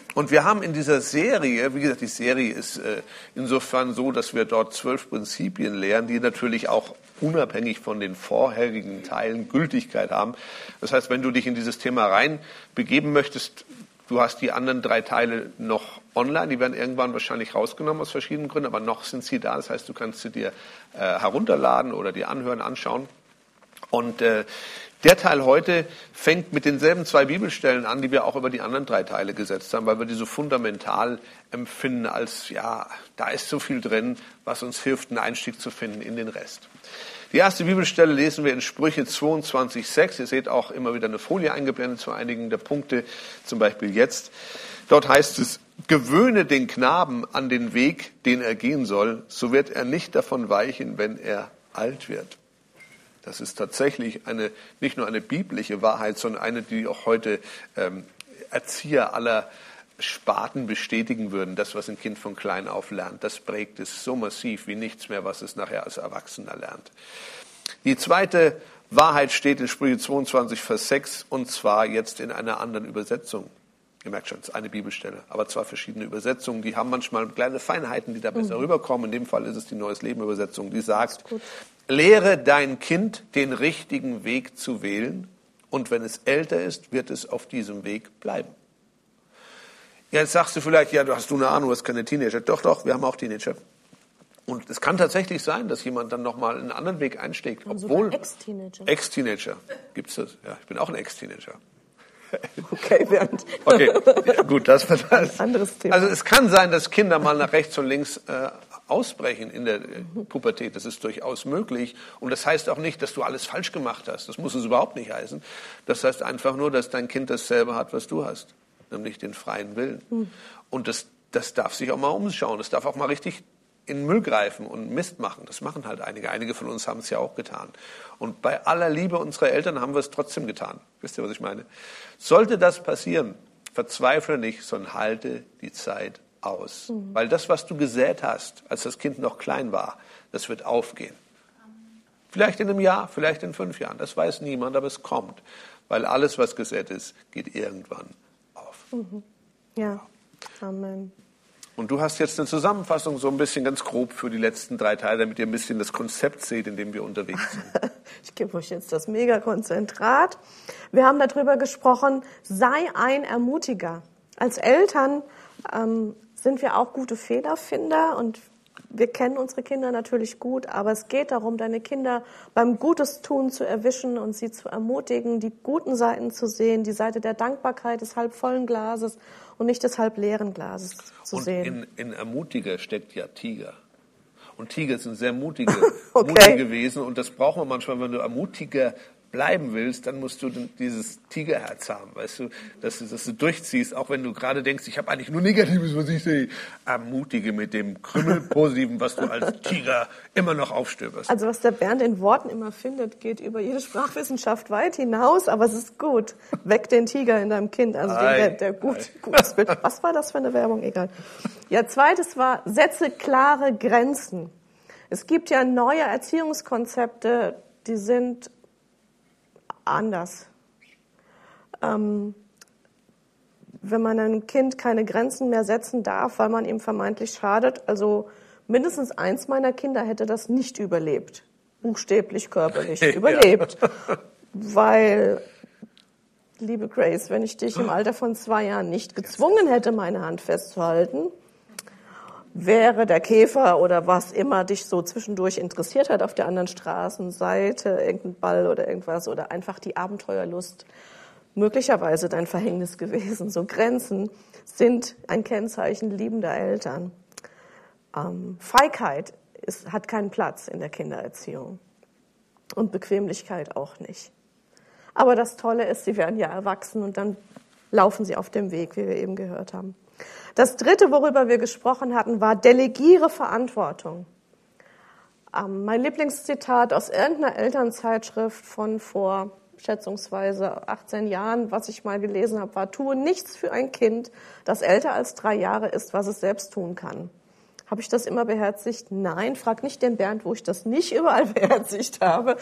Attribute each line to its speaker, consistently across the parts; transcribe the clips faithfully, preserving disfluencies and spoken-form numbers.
Speaker 1: Und wir haben in dieser Serie, wie gesagt, die Serie ist äh, insofern so, dass wir dort zwölf Prinzipien lehren, die natürlich auch unabhängig von den vorherigen Teilen Gültigkeit haben. Das heißt, wenn du dich in dieses Thema rein begeben möchtest, du hast die anderen drei Teile noch online, die werden irgendwann wahrscheinlich rausgenommen aus verschiedenen Gründen, aber noch sind sie da. Das heißt, du kannst sie dir äh, herunterladen oder dir anhören, anschauen. Und äh, der Teil heute fängt mit denselben zwei Bibelstellen an, die wir auch über die anderen drei Teile gesetzt haben, weil wir die so fundamental empfinden als, ja, da ist so viel drin, was uns hilft, einen Einstieg zu finden in den Rest. Die erste Bibelstelle lesen wir in Sprüche zweiundzwanzig sechs. Ihr seht auch immer wieder eine Folie eingeblendet zu einigen der Punkte, zum Beispiel jetzt. Dort heißt es, gewöhne den Knaben an den Weg, den er gehen soll, so wird er nicht davon weichen, wenn er alt wird. Das ist tatsächlich eine, nicht nur eine biblische Wahrheit, sondern eine, die auch heute ähm, Erzieher aller Sparten bestätigen würden. Das, was ein Kind von klein auf lernt, das prägt es so massiv wie nichts mehr, was es nachher als Erwachsener lernt. Die zweite Wahrheit steht in Sprüche zweiundzwanzig, Vers sechs, und zwar jetzt in einer anderen Übersetzung. Ihr merkt schon, es ist eine Bibelstelle, aber zwei verschiedene Übersetzungen, die haben manchmal kleine Feinheiten, die da besser mhm. rüberkommen. In dem Fall ist es die Neues Leben Übersetzung, die sagt, lehre dein Kind, den richtigen Weg zu wählen, und wenn es älter ist, wird es auf diesem Weg bleiben. Jetzt sagst du vielleicht, ja, du hast du eine Ahnung, du hast keine Teenager. Doch, doch, wir haben auch Teenager. Und es kann tatsächlich sein, dass jemand dann nochmal einen anderen Weg einschlägt. Obwohl
Speaker 2: Ex-Teenager.
Speaker 1: Ex-Teenager. Gibt's das? Ja, ich bin auch ein Ex-Teenager.
Speaker 2: Okay, Bernd.
Speaker 1: Okay, ja, gut, das war das.
Speaker 2: Ein anderes Thema.
Speaker 1: Also es kann sein, dass Kinder mal nach rechts und links äh, ausbrechen in der äh, Pubertät. Das ist durchaus möglich. Und das heißt auch nicht, dass du alles falsch gemacht hast. Das muss es überhaupt nicht heißen. Das heißt einfach nur, dass dein Kind dasselbe hat, was du hast. Nämlich den freien Willen. Mhm. Und das, das darf sich auch mal umschauen. Das darf auch mal richtig in den Müll greifen und Mist machen. Das machen halt einige. Einige von uns haben es ja auch getan. Und bei aller Liebe unserer Eltern haben wir es trotzdem getan. Wisst ihr, was ich meine? Sollte das passieren, verzweifle nicht, sondern halte die Zeit aus. Mhm. Weil das, was du gesät hast, als das Kind noch klein war, das wird aufgehen. Vielleicht in einem Jahr, vielleicht in fünf Jahren. Das weiß niemand, aber es kommt. Weil alles, was gesät ist, geht irgendwann auf.
Speaker 2: Mhm. Ja, Amen.
Speaker 1: Und du hast jetzt eine Zusammenfassung so ein bisschen ganz grob für die letzten drei Teile, damit ihr ein bisschen das Konzept seht, in dem wir unterwegs sind.
Speaker 2: Ich gebe euch jetzt das Megakonzentrat. Wir haben darüber gesprochen, sei ein Ermutiger. Als Eltern ähm, sind wir auch gute Fehlerfinder und wir kennen unsere Kinder natürlich gut, aber es geht darum, deine Kinder beim Gutes tun zu erwischen und sie zu ermutigen, die guten Seiten zu sehen, die Seite der Dankbarkeit des halbvollen Glases und nicht des halbleeren Glases zu
Speaker 1: und
Speaker 2: sehen.
Speaker 1: In, in Ermutiger steckt ja Tiger. Und Tiger sind sehr mutige,
Speaker 2: okay.
Speaker 1: mutige Wesen und das braucht man manchmal, wenn du Ermutiger bleiben willst, dann musst du dieses Tigerherz haben, weißt du, dass du, dass du durchziehst, auch wenn du gerade denkst, ich habe eigentlich nur Negatives, was ich sehe. Ermutige mit dem Krümmel Positiven, was du als Tiger immer noch aufstöberst.
Speaker 2: Also was der Bernd in Worten immer findet, geht über jede Sprachwissenschaft weit hinaus, aber es ist gut. Weck den Tiger in deinem Kind, also
Speaker 1: ei,
Speaker 2: den, der, der gut, gutes Bild. Was war das für eine Werbung? Egal. Ja, zweites war, setze klare Grenzen. Es gibt ja neue Erziehungskonzepte, die sind anders. Ähm, wenn man einem Kind keine Grenzen mehr setzen darf, weil man ihm vermeintlich schadet, also mindestens eins meiner Kinder hätte das nicht überlebt, buchstäblich, körperlich überlebt, weil, liebe Grace, wenn ich dich im Alter von zwei Jahren nicht gezwungen hätte, meine Hand festzuhalten, wäre der Käfer oder was immer dich so zwischendurch interessiert hat auf der anderen Straßenseite, irgendein Ball oder irgendwas oder einfach die Abenteuerlust, möglicherweise dein Verhängnis gewesen. So Grenzen sind ein Kennzeichen liebender Eltern. Ähm, Feigheit ist, hat keinen Platz in der Kindererziehung und Bequemlichkeit auch nicht. Aber das Tolle ist, sie werden ja erwachsen und dann laufen sie auf dem Weg, wie wir eben gehört haben. Das Dritte, worüber wir gesprochen hatten, war delegiere Verantwortung. Ähm, mein Lieblingszitat aus irgendeiner Elternzeitschrift von vor schätzungsweise achtzehn Jahren, was ich mal gelesen habe, war, tue nichts für ein Kind, das älter als drei Jahre ist, was es selbst tun kann. Habe ich das immer beherzigt? Nein, frag nicht den Bernd, wo ich das nicht überall beherzigt habe.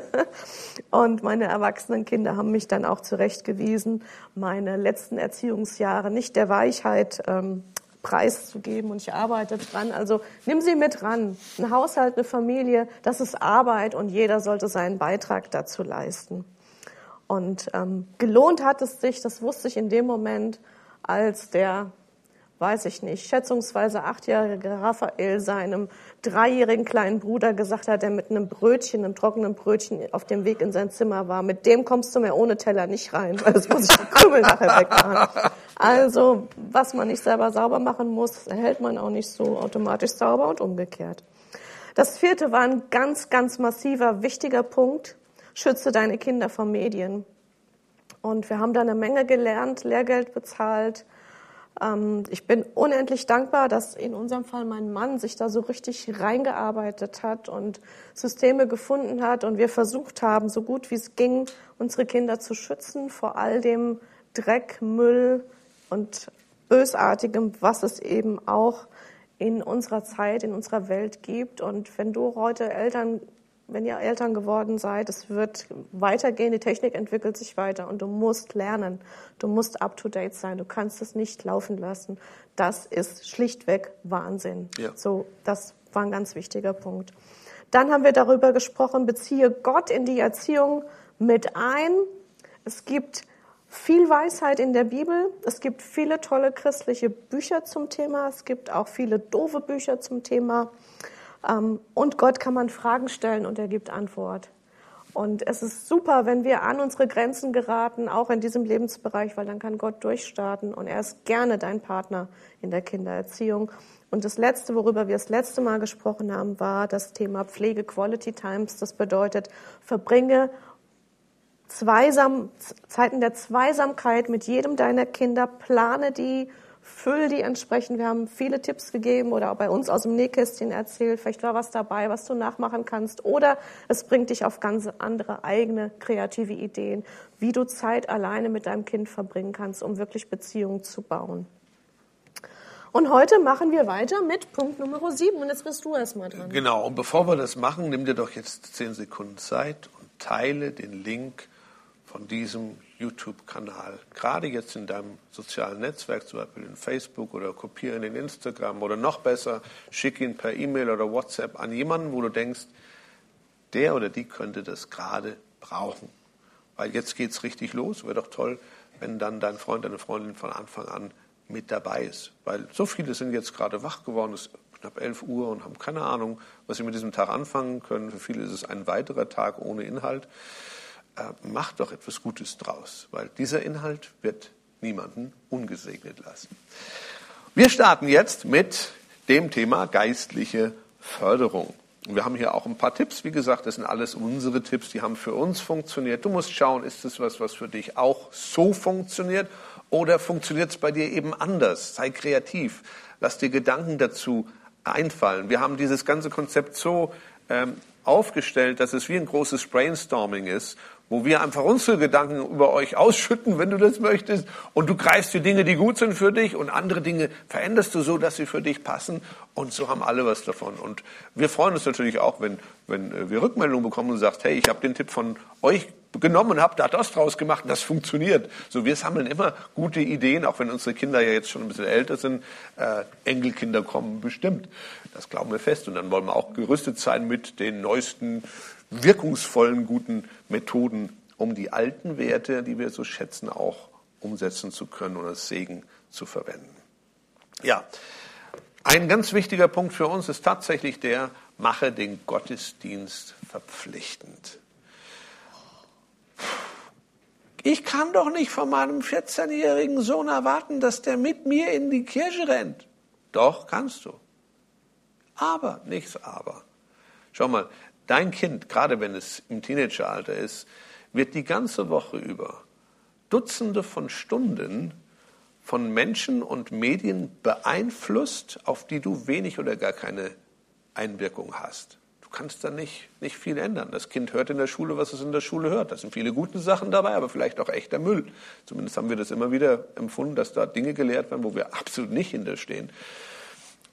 Speaker 2: Und meine erwachsenen Kinder haben mich dann auch zurechtgewiesen, meine letzten Erziehungsjahre nicht der Weichheit ähm, preiszugeben. Und ich arbeite dran. Also nimm sie mit ran. Ein Haushalt, eine Familie, das ist Arbeit und jeder sollte seinen Beitrag dazu leisten. Und ähm, gelohnt hat es sich, das wusste ich in dem Moment, als der, weiß ich nicht, schätzungsweise achtjährige Raphael seinem dreijährigen kleinen Bruder gesagt hat, der mit einem Brötchen, einem trockenen Brötchen auf dem Weg in sein Zimmer war, mit dem kommst du mir ohne Teller nicht rein, weil das muss ich die Krümel nachher wegmachen. Also, was man nicht selber sauber machen muss, hält man auch nicht so automatisch sauber und umgekehrt. Das vierte war ein ganz, ganz massiver, wichtiger Punkt. Schütze deine Kinder vor Medien. Und wir haben da eine Menge gelernt, Lehrgeld bezahlt. Ich bin unendlich dankbar, dass in unserem Fall mein Mann sich da so richtig reingearbeitet hat und Systeme gefunden hat und wir versucht haben, so gut wie es ging, unsere Kinder zu schützen vor all dem Dreck, Müll und Bösartigem, was es eben auch in unserer Zeit, in unserer Welt gibt. Und wenn du heute Eltern Wenn ihr Eltern geworden seid, es wird weitergehen, die Technik entwickelt sich weiter und du musst lernen, du musst up-to-date sein, du kannst es nicht laufen lassen. Das ist schlichtweg Wahnsinn. Ja. So, das war ein ganz wichtiger Punkt. Dann haben wir darüber gesprochen, beziehe Gott in die Erziehung mit ein. Es gibt viel Weisheit in der Bibel, es gibt viele tolle christliche Bücher zum Thema, es gibt auch viele doofe Bücher zum Thema. Und Gott kann man Fragen stellen und er gibt Antwort. Und es ist super, wenn wir an unsere Grenzen geraten, auch in diesem Lebensbereich, weil dann kann Gott durchstarten und er ist gerne dein Partner in der Kindererziehung. Und das Letzte, worüber wir das letzte Mal gesprochen haben, war das Thema Pflege Quality Times. Das bedeutet, verbringe Zweisam, Zeiten der Zweisamkeit mit jedem deiner Kinder, plane die, füll die entsprechend. Wir haben viele Tipps gegeben oder auch bei uns aus dem Nähkästchen erzählt. Vielleicht war was dabei, was du nachmachen kannst. Oder es bringt dich auf ganz andere eigene kreative Ideen, wie du Zeit alleine mit deinem Kind verbringen kannst, um wirklich Beziehungen zu bauen. Und heute machen wir weiter mit Punkt Nummer sieben. Und jetzt bist du erstmal dran.
Speaker 1: Genau. Und bevor wir das machen, nimm dir doch jetzt zehn Sekunden Zeit und teile den Link von diesem YouTube-Kanal, gerade jetzt in deinem sozialen Netzwerk, zum Beispiel in Facebook, oder kopiere ihn in Instagram oder noch besser, schick ihn per E-Mail oder WhatsApp an jemanden, wo du denkst, der oder die könnte das gerade brauchen. Weil jetzt geht's richtig los. Wäre doch toll, wenn dann dein Freund, deine Freundin von Anfang an mit dabei ist. Weil so viele sind jetzt gerade wach geworden, es ist knapp elf Uhr und haben keine Ahnung, was sie mit diesem Tag anfangen können. Für viele ist es ein weiterer Tag ohne Inhalt. Mach doch etwas Gutes draus, weil dieser Inhalt wird niemanden ungesegnet lassen. Wir starten jetzt mit dem Thema geistliche Förderung. Und wir haben hier auch ein paar Tipps. Wie gesagt, das sind alles unsere Tipps, die haben für uns funktioniert. Du musst schauen, ist das was, was für dich auch so funktioniert oder funktioniert es bei dir eben anders? Sei kreativ, lass dir Gedanken dazu einfallen. Wir haben dieses ganze Konzept so ähm, aufgestellt, dass es wie ein großes Brainstorming ist, wo wir einfach unsere Gedanken über euch ausschütten, wenn du das möchtest, und du greifst die Dinge, die gut sind für dich, und andere Dinge veränderst du so, dass sie für dich passen, und so haben alle was davon. Und wir freuen uns natürlich auch, wenn, wenn wir Rückmeldungen bekommen und sagst, hey, ich habe den Tipp von euch genommen und habe da das draus gemacht und das funktioniert. So, wir sammeln immer gute Ideen, auch wenn unsere Kinder ja jetzt schon ein bisschen älter sind. Äh, Enkelkinder kommen bestimmt. Das glauben wir fest. Und dann wollen wir auch gerüstet sein mit den neuesten, wirkungsvollen, guten Methoden, um die alten Werte, die wir so schätzen, auch umsetzen zu können und als Segen zu verwenden. Ja, ein ganz wichtiger Punkt für uns ist tatsächlich der, mache den Gottesdienst verpflichtend. Ich kann doch nicht von meinem vierzehnjährigen Sohn erwarten, dass der mit mir in die Kirche rennt. Doch, kannst du. Aber, nichts aber. Schau mal, dein Kind, gerade wenn es im Teenageralter ist, wird die ganze Woche über Dutzende von Stunden von Menschen und Medien beeinflusst, auf die du wenig oder gar keine Einwirkung hast. Du kannst da nicht, nicht viel ändern. Das Kind hört in der Schule, was es in der Schule hört. Da sind viele gute Sachen dabei, aber vielleicht auch echter Müll. Zumindest haben wir das immer wieder empfunden, dass da Dinge gelehrt werden, wo wir absolut nicht hinterstehen.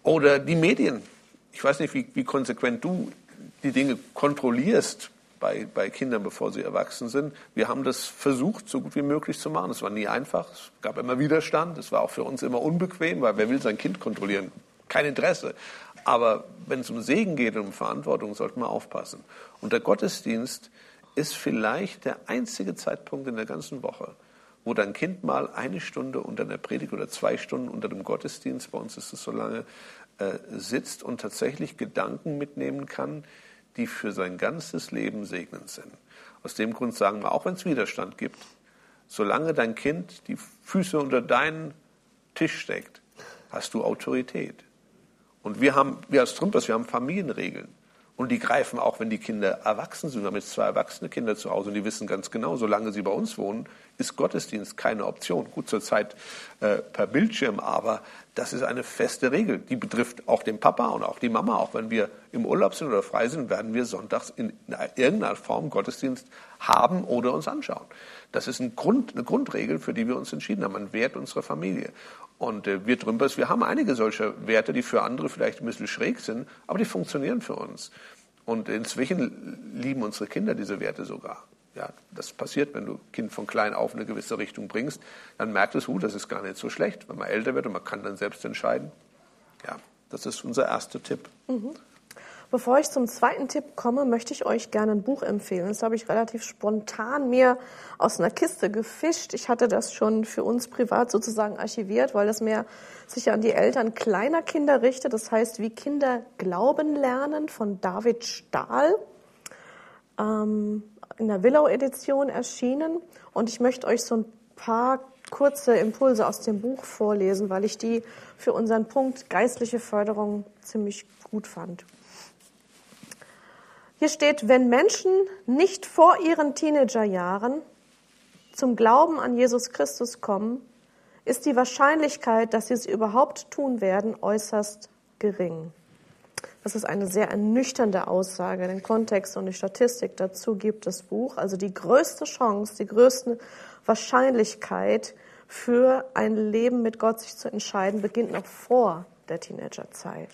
Speaker 1: Oder die Medien. Ich weiß nicht, wie, wie konsequent du die Dinge kontrollierst bei, bei Kindern, bevor sie erwachsen sind. Wir haben das versucht, so gut wie möglich zu machen. Es war nie einfach, es gab immer Widerstand, es war auch für uns immer unbequem, weil wer will sein Kind kontrollieren? Kein Interesse. Aber wenn es um Segen geht und um Verantwortung, sollte man aufpassen. Und der Gottesdienst ist vielleicht der einzige Zeitpunkt in der ganzen Woche, wo dein Kind mal eine Stunde unter der Predigt oder zwei Stunden unter dem Gottesdienst, bei uns ist es so lange, äh, sitzt und tatsächlich Gedanken mitnehmen kann, die für sein ganzes Leben segnend sind. Aus dem Grund sagen wir, auch wenn es Widerstand gibt, solange dein Kind die Füße unter deinen Tisch steckt, hast du Autorität. Und wir haben, wir als Trümpers, wir haben Familienregeln. Und die greifen auch, wenn die Kinder erwachsen sind. Wir haben jetzt zwei erwachsene Kinder zu Hause und die wissen ganz genau, solange sie bei uns wohnen, ist Gottesdienst keine Option. Gut, zurzeit äh, per Bildschirm, aber das ist eine feste Regel. Die betrifft auch den Papa und auch die Mama. Auch wenn wir im Urlaub sind oder frei sind, werden wir sonntags in irgendeiner Form Gottesdienst haben oder uns anschauen. Das ist ein Grund, eine Grundregel, für die wir uns entschieden haben, ein Wert unserer Familie. Und äh, wir Trümpers, wir haben einige solcher Werte, die für andere vielleicht ein bisschen schräg sind, aber die funktionieren für uns. Und inzwischen lieben unsere Kinder diese Werte sogar. Ja, das passiert, wenn du ein Kind von klein auf in eine gewisse Richtung bringst, dann merkt es, uh, das ist gar nicht so schlecht, wenn man älter wird und man kann dann selbst entscheiden. Ja, das ist unser erster Tipp.
Speaker 2: Mhm. Bevor ich zum zweiten Tipp komme, möchte ich euch gerne ein Buch empfehlen. Das habe ich relativ spontan mir aus einer Kiste gefischt. Ich hatte das schon für uns privat sozusagen archiviert, weil das mehr sich an die Eltern kleiner Kinder richtet. Das heißt, wie Kinder glauben lernen von David Stahl. Ähm, in der Willow-Edition erschienen. Und ich möchte euch so ein paar kurze Impulse aus dem Buch vorlesen, weil ich die für unseren Punkt geistliche Förderung ziemlich gut fand. Hier steht, wenn Menschen nicht vor ihren Teenagerjahren zum Glauben an Jesus Christus kommen, ist die Wahrscheinlichkeit, dass sie es überhaupt tun werden, äußerst gering. Das ist eine sehr ernüchternde Aussage. Den Kontext und die Statistik dazu gibt das Buch. Also die größte Chance, die größte Wahrscheinlichkeit für ein Leben mit Gott sich zu entscheiden, beginnt noch vor der Teenagerzeit.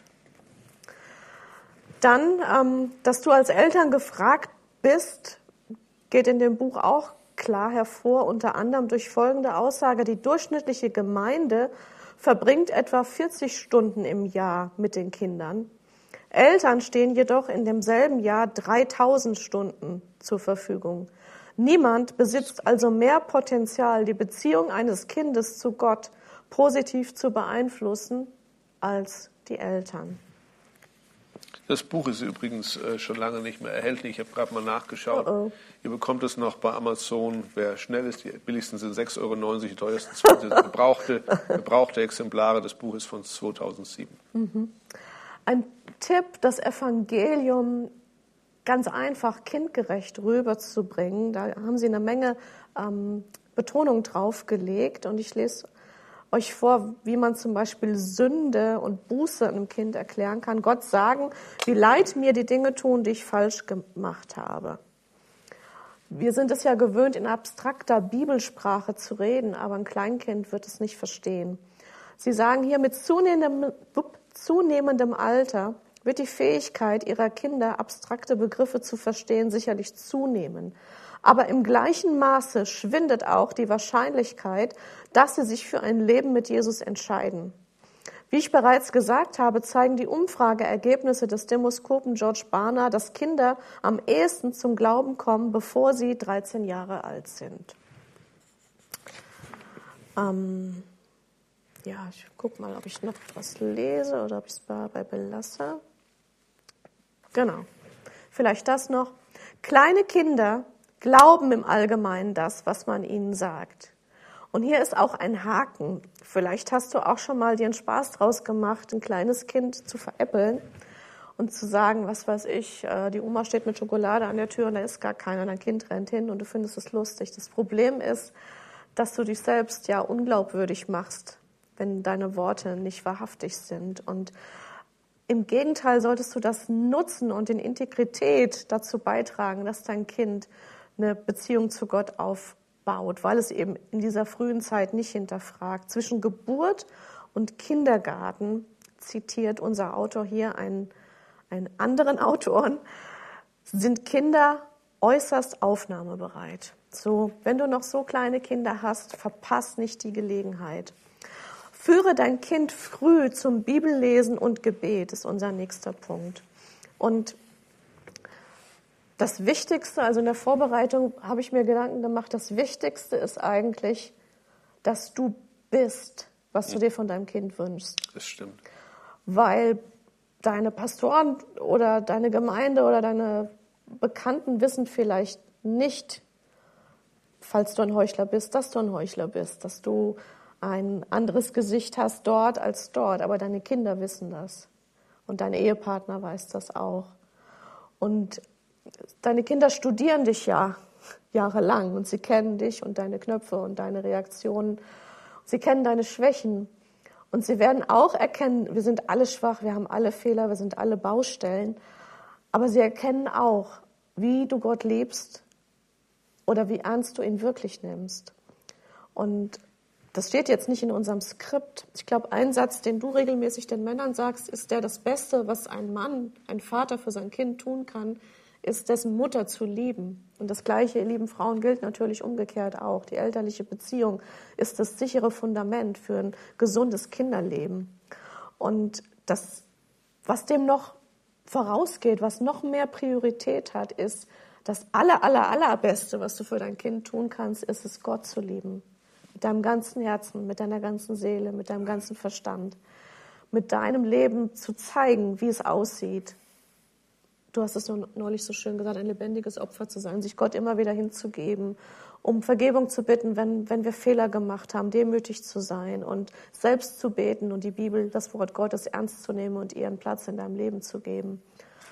Speaker 2: Dann, ähm, dass du als Eltern gefragt bist, geht in dem Buch auch klar hervor, unter anderem durch folgende Aussage: Die durchschnittliche Gemeinde verbringt etwa vierzig Stunden im Jahr mit den Kindern. Eltern stehen jedoch in demselben Jahr dreitausend Stunden zur Verfügung. Niemand besitzt also mehr Potenzial, die Beziehung eines Kindes zu Gott positiv zu beeinflussen, als die Eltern.
Speaker 1: Das Buch ist übrigens äh, schon lange nicht mehr erhältlich. Ich habe gerade mal nachgeschaut. Oh oh. Ihr bekommt es noch bei Amazon. Wer schnell ist, die billigsten sind sechs Euro neunzig, die teuersten zwanzig Euro. Gebrauchte, gebrauchte Exemplare. Das Buch ist von zweitausendsieben.
Speaker 2: Mhm. Ein Tipp, das Evangelium ganz einfach kindgerecht rüberzubringen. Da haben Sie eine Menge ähm, Betonung drauf gelegt. Und ich lese euch vor, wie man zum Beispiel Sünde und Buße einem Kind erklären kann. Gott sagen, wie leid mir die Dinge tun, die ich falsch gemacht habe. Wir sind es ja gewöhnt, in abstrakter Bibelsprache zu reden, aber ein Kleinkind wird es nicht verstehen. Sie sagen hier, mit zunehmendem, zunehmendem Alter wird die Fähigkeit ihrer Kinder, abstrakte Begriffe zu verstehen, sicherlich zunehmen. Aber im gleichen Maße schwindet auch die Wahrscheinlichkeit, dass sie sich für ein Leben mit Jesus entscheiden. Wie ich bereits gesagt habe, zeigen die Umfrageergebnisse des Demoskopen George Barna, dass Kinder am ehesten zum Glauben kommen, bevor sie dreizehn Jahre alt sind. Ähm, ja, ich gucke mal, ob ich noch was lese oder ob ich es dabei belasse. Genau, vielleicht das noch. Kleine Kinder glauben im Allgemeinen das, was man ihnen sagt. Und hier ist auch ein Haken. Vielleicht hast du auch schon mal dir einen Spaß draus gemacht, ein kleines Kind zu veräppeln und zu sagen, was weiß ich, die Oma steht mit Schokolade an der Tür und da ist gar keiner, dein Kind rennt hin und du findest es lustig. Das Problem ist, dass du dich selbst ja unglaubwürdig machst, wenn deine Worte nicht wahrhaftig sind. Und im Gegenteil solltest du das nutzen und in Integrität dazu beitragen, dass dein Kind eine Beziehung zu Gott aufbaut, weil es eben in dieser frühen Zeit nicht hinterfragt. Zwischen Geburt und Kindergarten zitiert unser Autor hier einen, einen anderen Autoren, sind Kinder äußerst aufnahmebereit. So, wenn du noch so kleine Kinder hast, verpass nicht die Gelegenheit. Führe dein Kind früh zum Bibellesen und Gebet, ist unser nächster Punkt. Und das Wichtigste, also in der Vorbereitung habe ich mir Gedanken gemacht, das Wichtigste ist eigentlich, dass du bist, was du dir von deinem Kind wünschst.
Speaker 1: Das stimmt.
Speaker 2: Weil deine Pastoren oder deine Gemeinde oder deine Bekannten wissen vielleicht nicht, falls du ein Heuchler bist, dass du ein Heuchler bist, dass du ein anderes Gesicht hast dort als dort, aber deine Kinder wissen das und dein Ehepartner weiß das auch. Und deine Kinder studieren dich ja jahrelang und sie kennen dich und deine Knöpfe und deine Reaktionen. Sie kennen deine Schwächen und sie werden auch erkennen, wir sind alle schwach, wir haben alle Fehler, wir sind alle Baustellen, aber sie erkennen auch, wie du Gott liebst oder wie ernst du ihn wirklich nimmst. Und das steht jetzt nicht in unserem Skript. Ich glaube, ein Satz, den du regelmäßig den Männern sagst, ist der, das Beste, was ein Mann, ein Vater für sein Kind tun kann, ist, dessen Mutter zu lieben. Und das Gleiche, ihr lieben Frauen, gilt natürlich umgekehrt auch. Die elterliche Beziehung ist das sichere Fundament für ein gesundes Kinderleben. Und das, was dem noch vorausgeht, was noch mehr Priorität hat, ist, das aller, aller, allerbeste, was du für dein Kind tun kannst, ist es, Gott zu lieben. Mit deinem ganzen Herzen, mit deiner ganzen Seele, mit deinem ganzen Verstand. Mit deinem Leben zu zeigen, wie es aussieht. Du hast es neulich so schön gesagt, ein lebendiges Opfer zu sein, sich Gott immer wieder hinzugeben, um Vergebung zu bitten, wenn, wenn wir Fehler gemacht haben, demütig zu sein und selbst zu beten und die Bibel, das Wort Gottes ernst zu nehmen und ihr einen Platz in deinem Leben zu geben.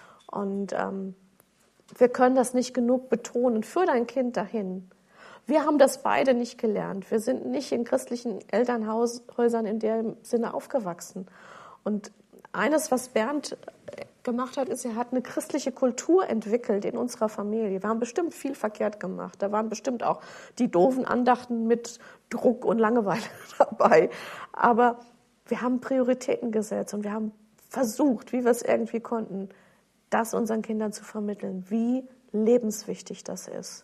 Speaker 2: Und ähm, wir können das nicht genug betonen. Führ dein Kind dahin. Wir haben das beide nicht gelernt. Wir sind nicht in christlichen Elternhäusern in dem Sinne aufgewachsen. Und eines, was Bernd gemacht hat, ist, er hat eine christliche Kultur entwickelt in unserer Familie. Wir haben bestimmt viel verkehrt gemacht. Da waren bestimmt auch die doofen Andachten mit Druck und Langeweile dabei. Aber wir haben Prioritäten gesetzt und wir haben versucht, wie wir es irgendwie konnten, das unseren Kindern zu vermitteln, wie lebenswichtig das ist.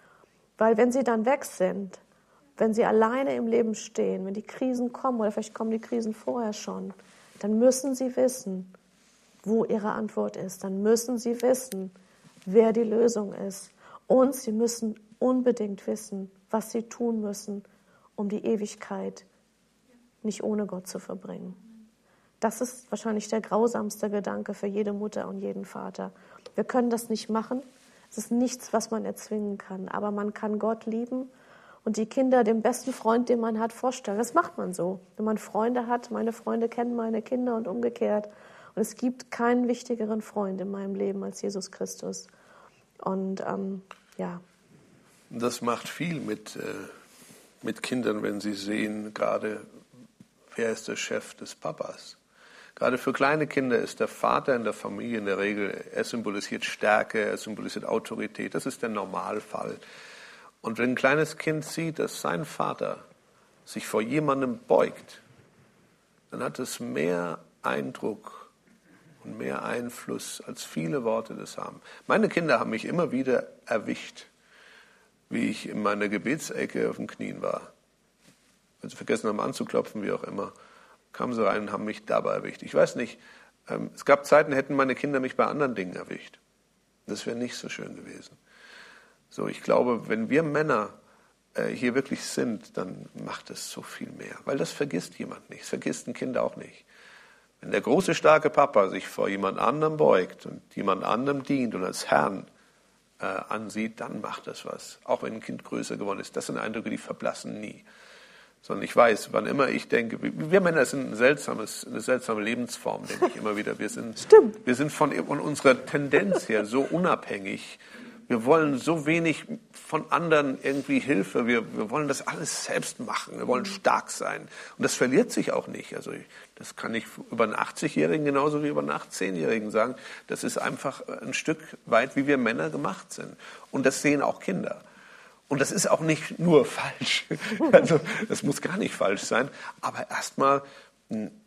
Speaker 2: Weil wenn sie dann weg sind, wenn sie alleine im Leben stehen, wenn die Krisen kommen oder vielleicht kommen die Krisen vorher schon, dann müssen sie wissen, wo ihre Antwort ist. Dann müssen sie wissen, wer die Lösung ist. Und sie müssen unbedingt wissen, was sie tun müssen, um die Ewigkeit nicht ohne Gott zu verbringen. Das ist wahrscheinlich der grausamste Gedanke für jede Mutter und jeden Vater. Wir können das nicht machen. Es ist nichts, was man erzwingen kann. Aber man kann Gott lieben und die Kinder dem besten Freund, den man hat, vorstellen. Das macht man so. Wenn man Freunde hat, meine Freunde kennen meine Kinder und umgekehrt. Und es gibt keinen wichtigeren Freund in meinem Leben als Jesus Christus. Und ähm, ja.
Speaker 1: Das macht viel mit, äh, mit Kindern, wenn sie sehen, gerade wer ist der Chef des Papas. Gerade für kleine Kinder ist der Vater in der Familie in der Regel, er symbolisiert Stärke, er symbolisiert Autorität. Das ist der Normalfall. Und wenn ein kleines Kind sieht, dass sein Vater sich vor jemandem beugt, dann hat es mehr Eindruck und mehr Einfluss, als viele Worte das haben. Meine Kinder haben mich immer wieder erwischt, wie ich in meiner Gebetsecke auf den Knien war. Wenn sie vergessen haben anzuklopfen, wie auch immer, kamen sie rein und haben mich dabei erwischt. Ich weiß nicht, ähm, es gab Zeiten, hätten meine Kinder mich bei anderen Dingen erwischt. Das wäre nicht so schön gewesen. So, ich glaube, wenn wir Männer äh, hier wirklich sind, dann macht es so viel mehr. Weil das vergisst jemand nicht, das vergisst ein Kind auch nicht. Wenn der große, starke Papa sich vor jemand anderem beugt und jemand anderem dient und als Herrn äh, ansieht, dann macht das was. Auch wenn ein Kind größer geworden ist. Das sind Eindrücke, die verblassen nie. Sondern ich weiß, wann immer ich denke, wir Männer sind ein seltsames, eine seltsame Lebensform, denke ich immer wieder. Wir sind,
Speaker 2: Stimmt.
Speaker 1: wir sind von, von unserer Tendenz her so unabhängig. Wir wollen so wenig von anderen irgendwie Hilfe. Wir, wir wollen das alles selbst machen. Wir wollen stark sein. Und das verliert sich auch nicht. Also ich, das kann ich über einen achtzigjährigen genauso wie über einen achtzehnjährigen sagen. Das ist einfach ein Stück weit, wie wir Männer gemacht sind. Und das sehen auch Kinder. Und das ist auch nicht nur falsch. Also das muss gar nicht falsch sein. Aber erstmal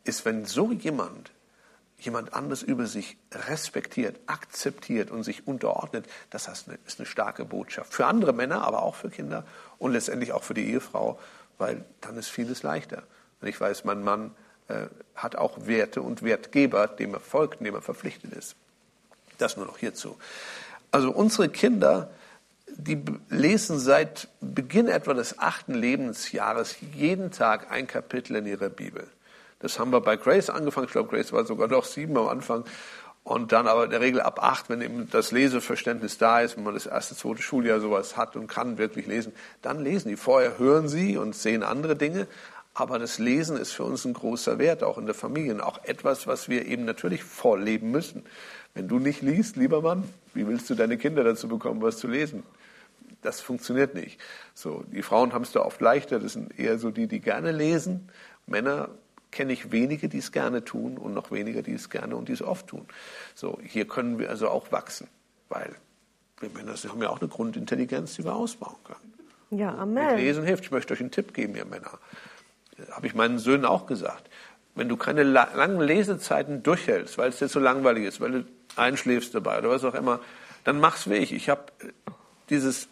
Speaker 1: ist, wenn so jemand jemand anderes über sich respektiert, akzeptiert und sich unterordnet, das ist eine, ist eine starke Botschaft. Für andere Männer, aber auch für Kinder und letztendlich auch für die Ehefrau, weil dann ist vieles leichter. Wenn ich weiß, mein Mann äh, hat auch Werte und Wertgeber, dem er folgt, dem er verpflichtet ist. Das nur noch hierzu. Also unsere Kinder, die lesen seit Beginn etwa des achten Lebensjahres jeden Tag ein Kapitel in ihrer Bibel. Das haben wir bei Grace angefangen. Ich glaube, Grace war sogar noch sieben am Anfang. Und dann aber in der Regel ab acht, wenn eben das Leseverständnis da ist, wenn man das erste, zweite Schuljahr sowas hat und kann wirklich lesen, dann lesen die. Vorher hören sie und sehen andere Dinge. Aber das Lesen ist für uns ein großer Wert, auch in der Familie. Und auch etwas, was wir eben natürlich vorleben müssen. Wenn du nicht liest, lieber Mann, wie willst du deine Kinder dazu bekommen, was zu lesen? Das funktioniert nicht. So, die Frauen haben es da oft leichter. Das sind eher so die, die gerne lesen. Männer kenne ich wenige, die es gerne tun und noch weniger, die es gerne und die es oft tun. So, hier können wir also auch wachsen, weil wir Männer haben ja auch eine Grundintelligenz, die wir ausbauen können.
Speaker 2: Ja, Amen.
Speaker 1: Mit Lesen hilft. Ich möchte euch einen Tipp geben, ihr Männer. Das habe ich meinen Söhnen auch gesagt. Wenn du keine langen Lesezeiten durchhältst, weil es dir so langweilig ist, weil du einschläfst dabei oder was auch immer, dann mach's wie ich. Ich habe dieses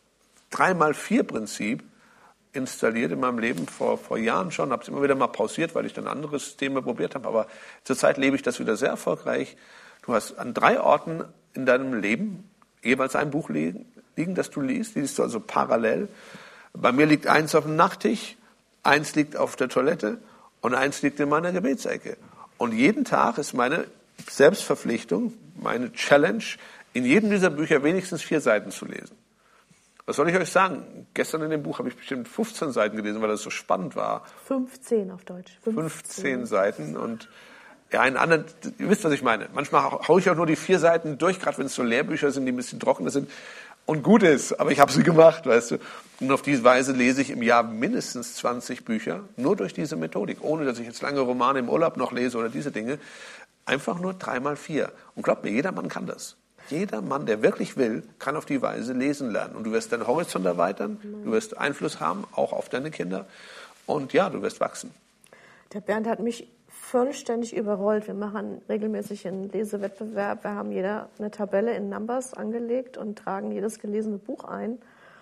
Speaker 1: drei mal vier Prinzip installiert in meinem Leben vor, vor Jahren schon, habe es immer wieder mal pausiert, weil ich dann andere Systeme probiert habe, aber zurzeit lebe ich das wieder sehr erfolgreich. Du hast an drei Orten in deinem Leben jeweils ein Buch liegen, liegen das du liest, liest du also parallel. Bei mir liegt eins auf dem Nachttisch, eins liegt auf der Toilette und eins liegt in meiner Gebetsecke. Und jeden Tag ist meine Selbstverpflichtung, meine Challenge, in jedem dieser Bücher wenigstens vier Seiten zu lesen. Was soll ich euch sagen? Gestern in dem Buch habe ich bestimmt fünfzehn Seiten gelesen, weil das so spannend war.
Speaker 2: fünfzehn auf Deutsch.
Speaker 1: fünfzehn, fünfzehn Seiten und ja, einen anderen, ihr wisst, was ich meine. Manchmal haue ich auch nur die vier Seiten durch, gerade wenn es so Lehrbücher sind, die ein bisschen trockener sind und gut ist, aber ich habe sie gemacht, weißt du. Und auf diese Weise lese ich im Jahr mindestens zwanzig Bücher, nur durch diese Methodik, ohne dass ich jetzt lange Romane im Urlaub noch lese oder diese Dinge. Einfach nur drei mal vier. Und glaubt mir, jeder Mann kann das. Jeder Mann, der wirklich will, kann auf die Weise lesen lernen. Und du wirst deinen Horizont erweitern, du wirst Einfluss haben, auch auf deine Kinder. Und ja, du wirst wachsen.
Speaker 2: Der Bernd hat mich vollständig überrollt. Wir machen regelmäßig einen Lesewettbewerb. Wir haben jeder eine Tabelle in Numbers angelegt und tragen jedes gelesene Buch ein.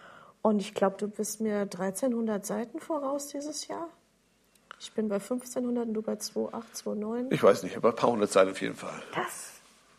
Speaker 2: Und ich glaube, du bist mir dreizehnhundert Seiten voraus dieses Jahr. Ich bin bei fünfzehnhundert und du bei zweitausendacht, zweitausendneun.
Speaker 1: Ich weiß nicht, aber ein paar hundert Seiten auf jeden Fall.
Speaker 2: Das,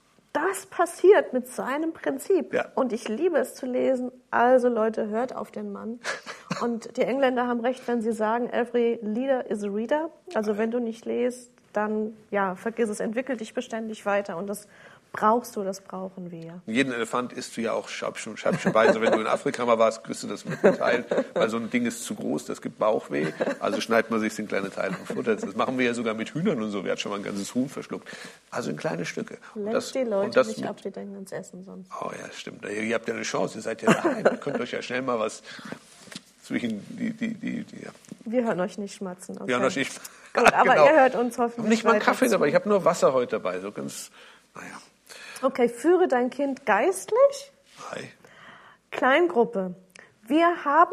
Speaker 2: das passiert mit seinem Prinzip.
Speaker 1: Ja.
Speaker 2: Und ich liebe es zu lesen. Also Leute, hört auf den Mann. Und die Engländer haben recht, wenn sie sagen, every leader is a reader. Also wenn du nicht liest, dann ja, vergiss es, entwickel dich beständig weiter. Und das brauchst du, das brauchen wir.
Speaker 1: Jeden Elefant isst du ja auch scheibchenweise. Wenn du in Afrika mal warst, kriegst du das mitteilt, weil so ein Ding ist zu groß, das gibt Bauchweh. Also schneidet man sich in kleine Teile und futtert. Das machen wir ja sogar mit Hühnern und so. Wer hat schon mal ein ganzes Huhn verschluckt? Also in kleine Stücke.
Speaker 2: Lenkt
Speaker 1: das,
Speaker 2: die Leute
Speaker 1: und das
Speaker 2: nicht
Speaker 1: mit,
Speaker 2: ab, die denken ans Essen sonst.
Speaker 1: Oh ja, stimmt. Ihr habt ja eine Chance, ihr seid ja daheim. Ihr könnt euch ja schnell mal was zwischen die, die, die, die ja.
Speaker 2: Wir hören euch nicht schmatzen. Okay.
Speaker 1: Wir hören euch nicht.
Speaker 2: Gut, aber
Speaker 1: genau.
Speaker 2: ihr hört uns
Speaker 1: Ich habe
Speaker 2: hoffentlich
Speaker 1: nicht mal einen
Speaker 2: weiter
Speaker 1: Kaffee
Speaker 2: zu.
Speaker 1: dabei, ich habe nur Wasser heute dabei. So ganz, naja.
Speaker 2: Okay, führe dein Kind geistlich.
Speaker 1: Hi.
Speaker 2: Kleingruppe. Wir haben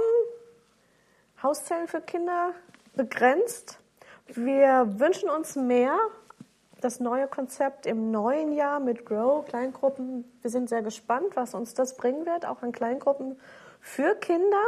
Speaker 2: Hauszellen für Kinder begrenzt. Wir wünschen uns mehr. Das neue Konzept im neuen Jahr mit Grow, Kleingruppen. Wir sind sehr gespannt, was uns das bringen wird, auch an Kleingruppen für Kinder.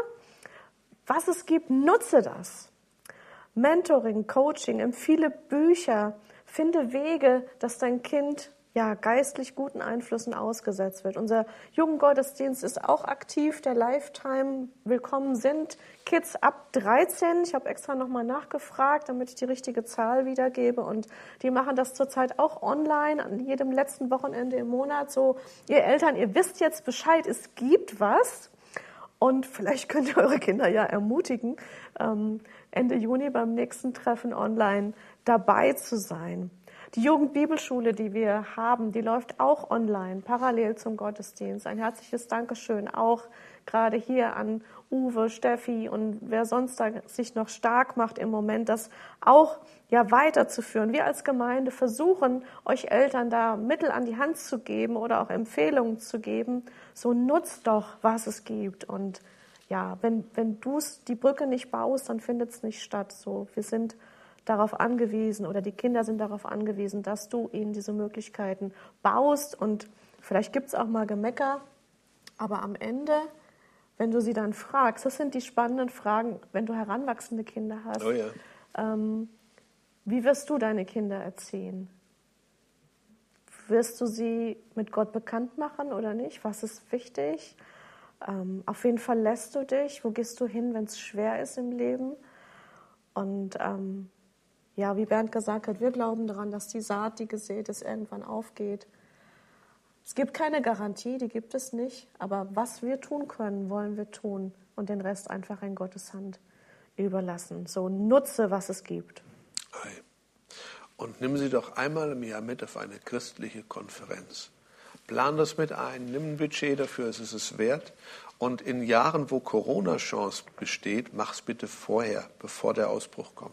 Speaker 2: Was es gibt, nutze das. Mentoring, Coaching, empfehle Bücher, finde Wege, dass dein Kind ja, geistlich guten Einflüssen ausgesetzt wird. Unser Jugendgottesdienst ist auch aktiv, der Lifetime willkommen sind Kids ab dreizehn. Ich habe extra nochmal nachgefragt, damit ich die richtige Zahl wiedergebe. Und die machen das zurzeit auch online, an jedem letzten Wochenende im Monat. So, ihr Eltern, ihr wisst jetzt Bescheid, es gibt was. Und vielleicht könnt ihr eure Kinder ja ermutigen, ähm, Ende Juni beim nächsten Treffen online dabei zu sein. Die Jugendbibelschule, die wir haben, die läuft auch online, parallel zum Gottesdienst. Ein herzliches Dankeschön auch gerade hier an Uwe, Steffi und wer sonst da sich noch stark macht im Moment, das auch ja weiterzuführen. Wir als Gemeinde versuchen, euch Eltern da Mittel an die Hand zu geben oder auch Empfehlungen zu geben. So nutzt doch, was es gibt. Und ja, wenn, wenn du die Brücke nicht baust, dann findet es nicht statt. So, wir sind darauf angewiesen oder die Kinder sind darauf angewiesen, dass du ihnen diese Möglichkeiten baust. Und vielleicht gibt es auch mal Gemecker, aber am Ende, wenn du sie dann fragst, das sind die spannenden Fragen, wenn du heranwachsende Kinder hast.
Speaker 1: Oh ja.
Speaker 2: ähm, wie wirst du deine Kinder erziehen? Wirst du sie mit Gott bekannt machen oder nicht? Was ist wichtig? Ähm, auf wen verlässt du dich? Wo gehst du hin, wenn es schwer ist im Leben? Und ähm, ja, wie Bernd gesagt hat, wir glauben daran, dass die Saat, die gesät ist, irgendwann aufgeht. Es gibt keine Garantie, die gibt es nicht. Aber was wir tun können, wollen wir tun und den Rest einfach in Gottes Hand überlassen. So nutze, was es gibt.
Speaker 1: Und nimm sie doch einmal im Jahr mit auf eine christliche Konferenz. Plan das mit ein, nimm ein Budget dafür, es ist es wert. Und in Jahren, wo Corona-Chance besteht, mach's bitte vorher, bevor der Ausbruch kommt.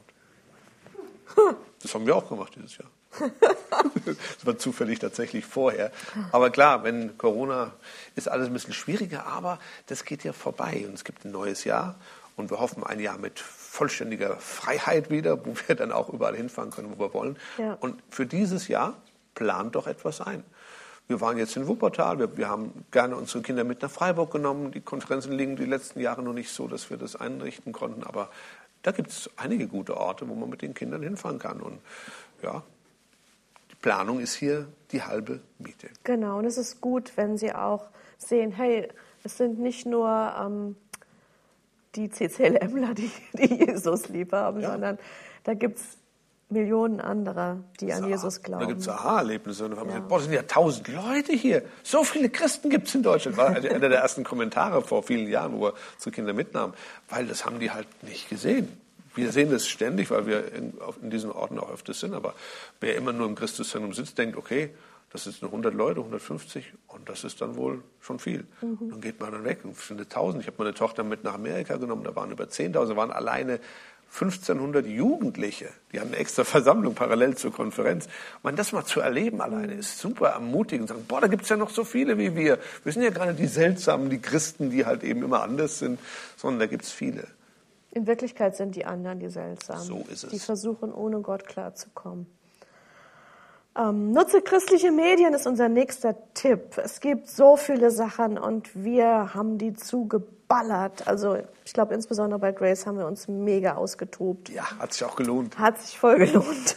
Speaker 1: Das haben wir auch gemacht dieses Jahr. Das war zufällig tatsächlich vorher. Aber klar, wenn Corona ist alles ein bisschen schwieriger, aber das geht ja vorbei. Und es gibt ein neues Jahr und wir hoffen ein Jahr mit vollständiger Freiheit wieder, wo wir dann auch überall hinfahren können, wo wir wollen.
Speaker 2: Ja.
Speaker 1: Und für dieses Jahr plant doch etwas ein. Wir waren jetzt in Wuppertal, wir, wir haben gerne unsere Kinder mit nach Freiburg genommen. Die Konferenzen liegen die letzten Jahre noch nicht so, dass wir das einrichten konnten. Aber da gibt es einige gute Orte, wo man mit den Kindern hinfahren kann. Und ja, die Planung ist hier die halbe Miete.
Speaker 2: Genau, und es ist gut, wenn sie auch sehen, hey, es sind nicht nur ähm, die CCLMler, die, die Jesus lieb haben, ja. sondern da gibt es Millionen anderer, die an Jesus glauben.
Speaker 1: Da gibt es Aha-Erlebnisse. Und wir haben
Speaker 2: Ja.
Speaker 1: gesagt, boah, das sind ja tausend Leute hier. So viele Christen gibt es in Deutschland. War einer der ersten Kommentare vor vielen Jahren, wo wir unsere Kinder mitnahmen. Weil das haben die halt nicht gesehen. Wir sehen das ständig, weil wir in, in diesen Orten auch öfters sind. Aber wer immer nur im Christuszentrum sitzt, denkt, okay, das sind nur hundert Leute, hundertfünfzig und das ist dann wohl schon viel. Mhm. Dann geht man dann weg und sind tausend. Ich habe meine Tochter mit nach Amerika genommen, da waren über zehntausend, da waren alleine fünfzehnhundert Jugendliche. Die haben eine extra Versammlung parallel zur Konferenz. Und das mal zu erleben alleine ist super ermutigend. Sagen, boah, da gibt es ja noch so viele wie wir. Wir sind ja gerade die Seltsamen, die Christen, die halt eben immer anders sind, sondern da gibt es viele.
Speaker 2: In Wirklichkeit sind die anderen die Seltsamen.
Speaker 1: So ist es.
Speaker 2: Die versuchen, ohne Gott klarzukommen. Ähm, nutze christliche Medien ist unser nächster Tipp. Es gibt so viele Sachen und wir haben die zugeballert. Also ich glaube, insbesondere bei Grace haben wir uns mega ausgetobt.
Speaker 1: Ja, hat sich auch gelohnt.
Speaker 2: Hat sich voll gelohnt.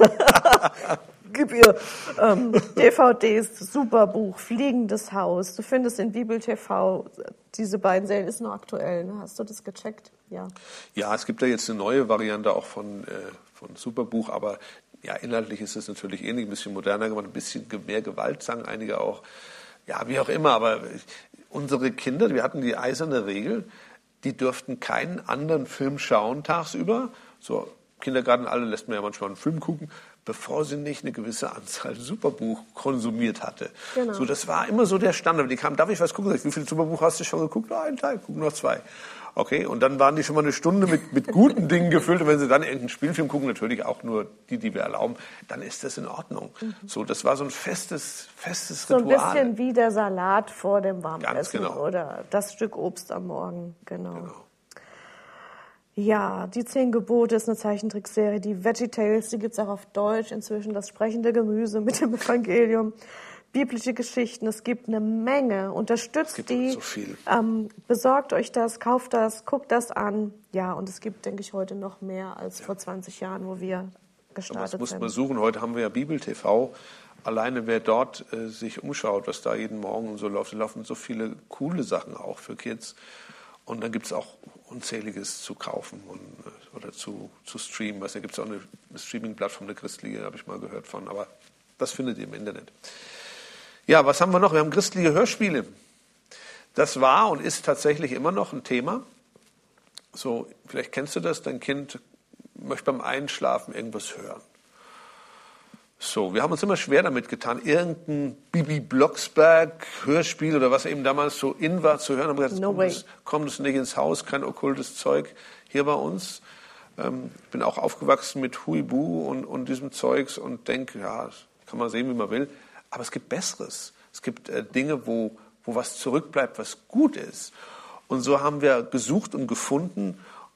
Speaker 2: Gib ihr ähm, D V Ds, super Buch, Fliegendes Haus. Du findest in Bibel T V diese beiden Serien, ist noch aktuell. Ne? Hast du das gecheckt? Ja.
Speaker 1: Ja, es gibt da jetzt eine neue Variante auch von, äh, von Superbuch, aber ja, inhaltlich ist es natürlich ähnlich, ein bisschen moderner gemacht, ein bisschen mehr Gewalt, sagen einige auch. Ja, wie auch immer, aber unsere Kinder, wir hatten die eiserne Regel, die dürften keinen anderen Film schauen tagsüber. So, Kindergarten, alle lässt man ja manchmal einen Film gucken, bevor sie nicht eine gewisse Anzahl Superbuch konsumiert hatte.
Speaker 2: Genau.
Speaker 1: So, das war immer so der Standard. Die kamen, darf ich was gucken? Wie viele Superbuch hast du schon geguckt? Ein Teil, gucken noch zwei. Okay, und dann waren die schon mal eine Stunde mit, mit guten Dingen gefüllt. Und wenn sie dann irgendeinen Spielfilm gucken, natürlich auch nur die, die wir erlauben, dann ist das in Ordnung. Mhm. So, das war so ein festes, festes
Speaker 2: so
Speaker 1: Ritual.
Speaker 2: So ein bisschen wie der Salat vor dem Warmessen.
Speaker 1: Ganz genau.
Speaker 2: Oder das Stück Obst am Morgen. Genau.
Speaker 1: Genau.
Speaker 2: Ja, die Zehn Gebote ist eine Zeichentrickserie. Die VeggieTales, die gibt es auch auf Deutsch inzwischen. Das sprechende Gemüse mit dem Evangelium. Biblische Geschichten, es gibt eine Menge. Unterstützt
Speaker 1: es gibt
Speaker 2: die,
Speaker 1: so viel.
Speaker 2: Ähm, besorgt euch das, kauft das, guckt das an. Ja, und es gibt, denke ich, heute noch mehr als ja. vor zwanzig Jahren, wo wir gestartet sind.
Speaker 1: Das muss man suchen. Heute haben wir ja Bibel T V. Alleine wer dort äh, sich umschaut, was da jeden Morgen und so läuft, da laufen so viele coole Sachen auch für Kids. Und dann gibt es auch Unzähliges zu kaufen und, oder zu, zu streamen. Da gibt es auch eine Streaming-Plattform, eine christliche, habe ich mal gehört von. Aber das findet ihr im Internet. Ja, was haben wir noch? Wir haben christliche Hörspiele. Das war und ist tatsächlich immer noch ein Thema. So, vielleicht kennst du das, dein Kind möchte beim Einschlafen irgendwas hören. So, wir haben uns immer schwer damit getan, irgendein Bibi Blocksberg-Hörspiel oder was eben damals so in war zu hören. Haben gesagt,
Speaker 2: no
Speaker 1: kommt, das, kommt das nicht ins Haus, kein okkultes Zeug hier bei uns. Ähm, ich bin auch aufgewachsen mit Huibu und, und diesem Zeugs und denke, ja, das kann man sehen, wie man will. Aber es gibt Besseres. Es gibt äh, Dinge, wo, wo was zurückbleibt, was gut ist. Und so haben wir gesucht und gefunden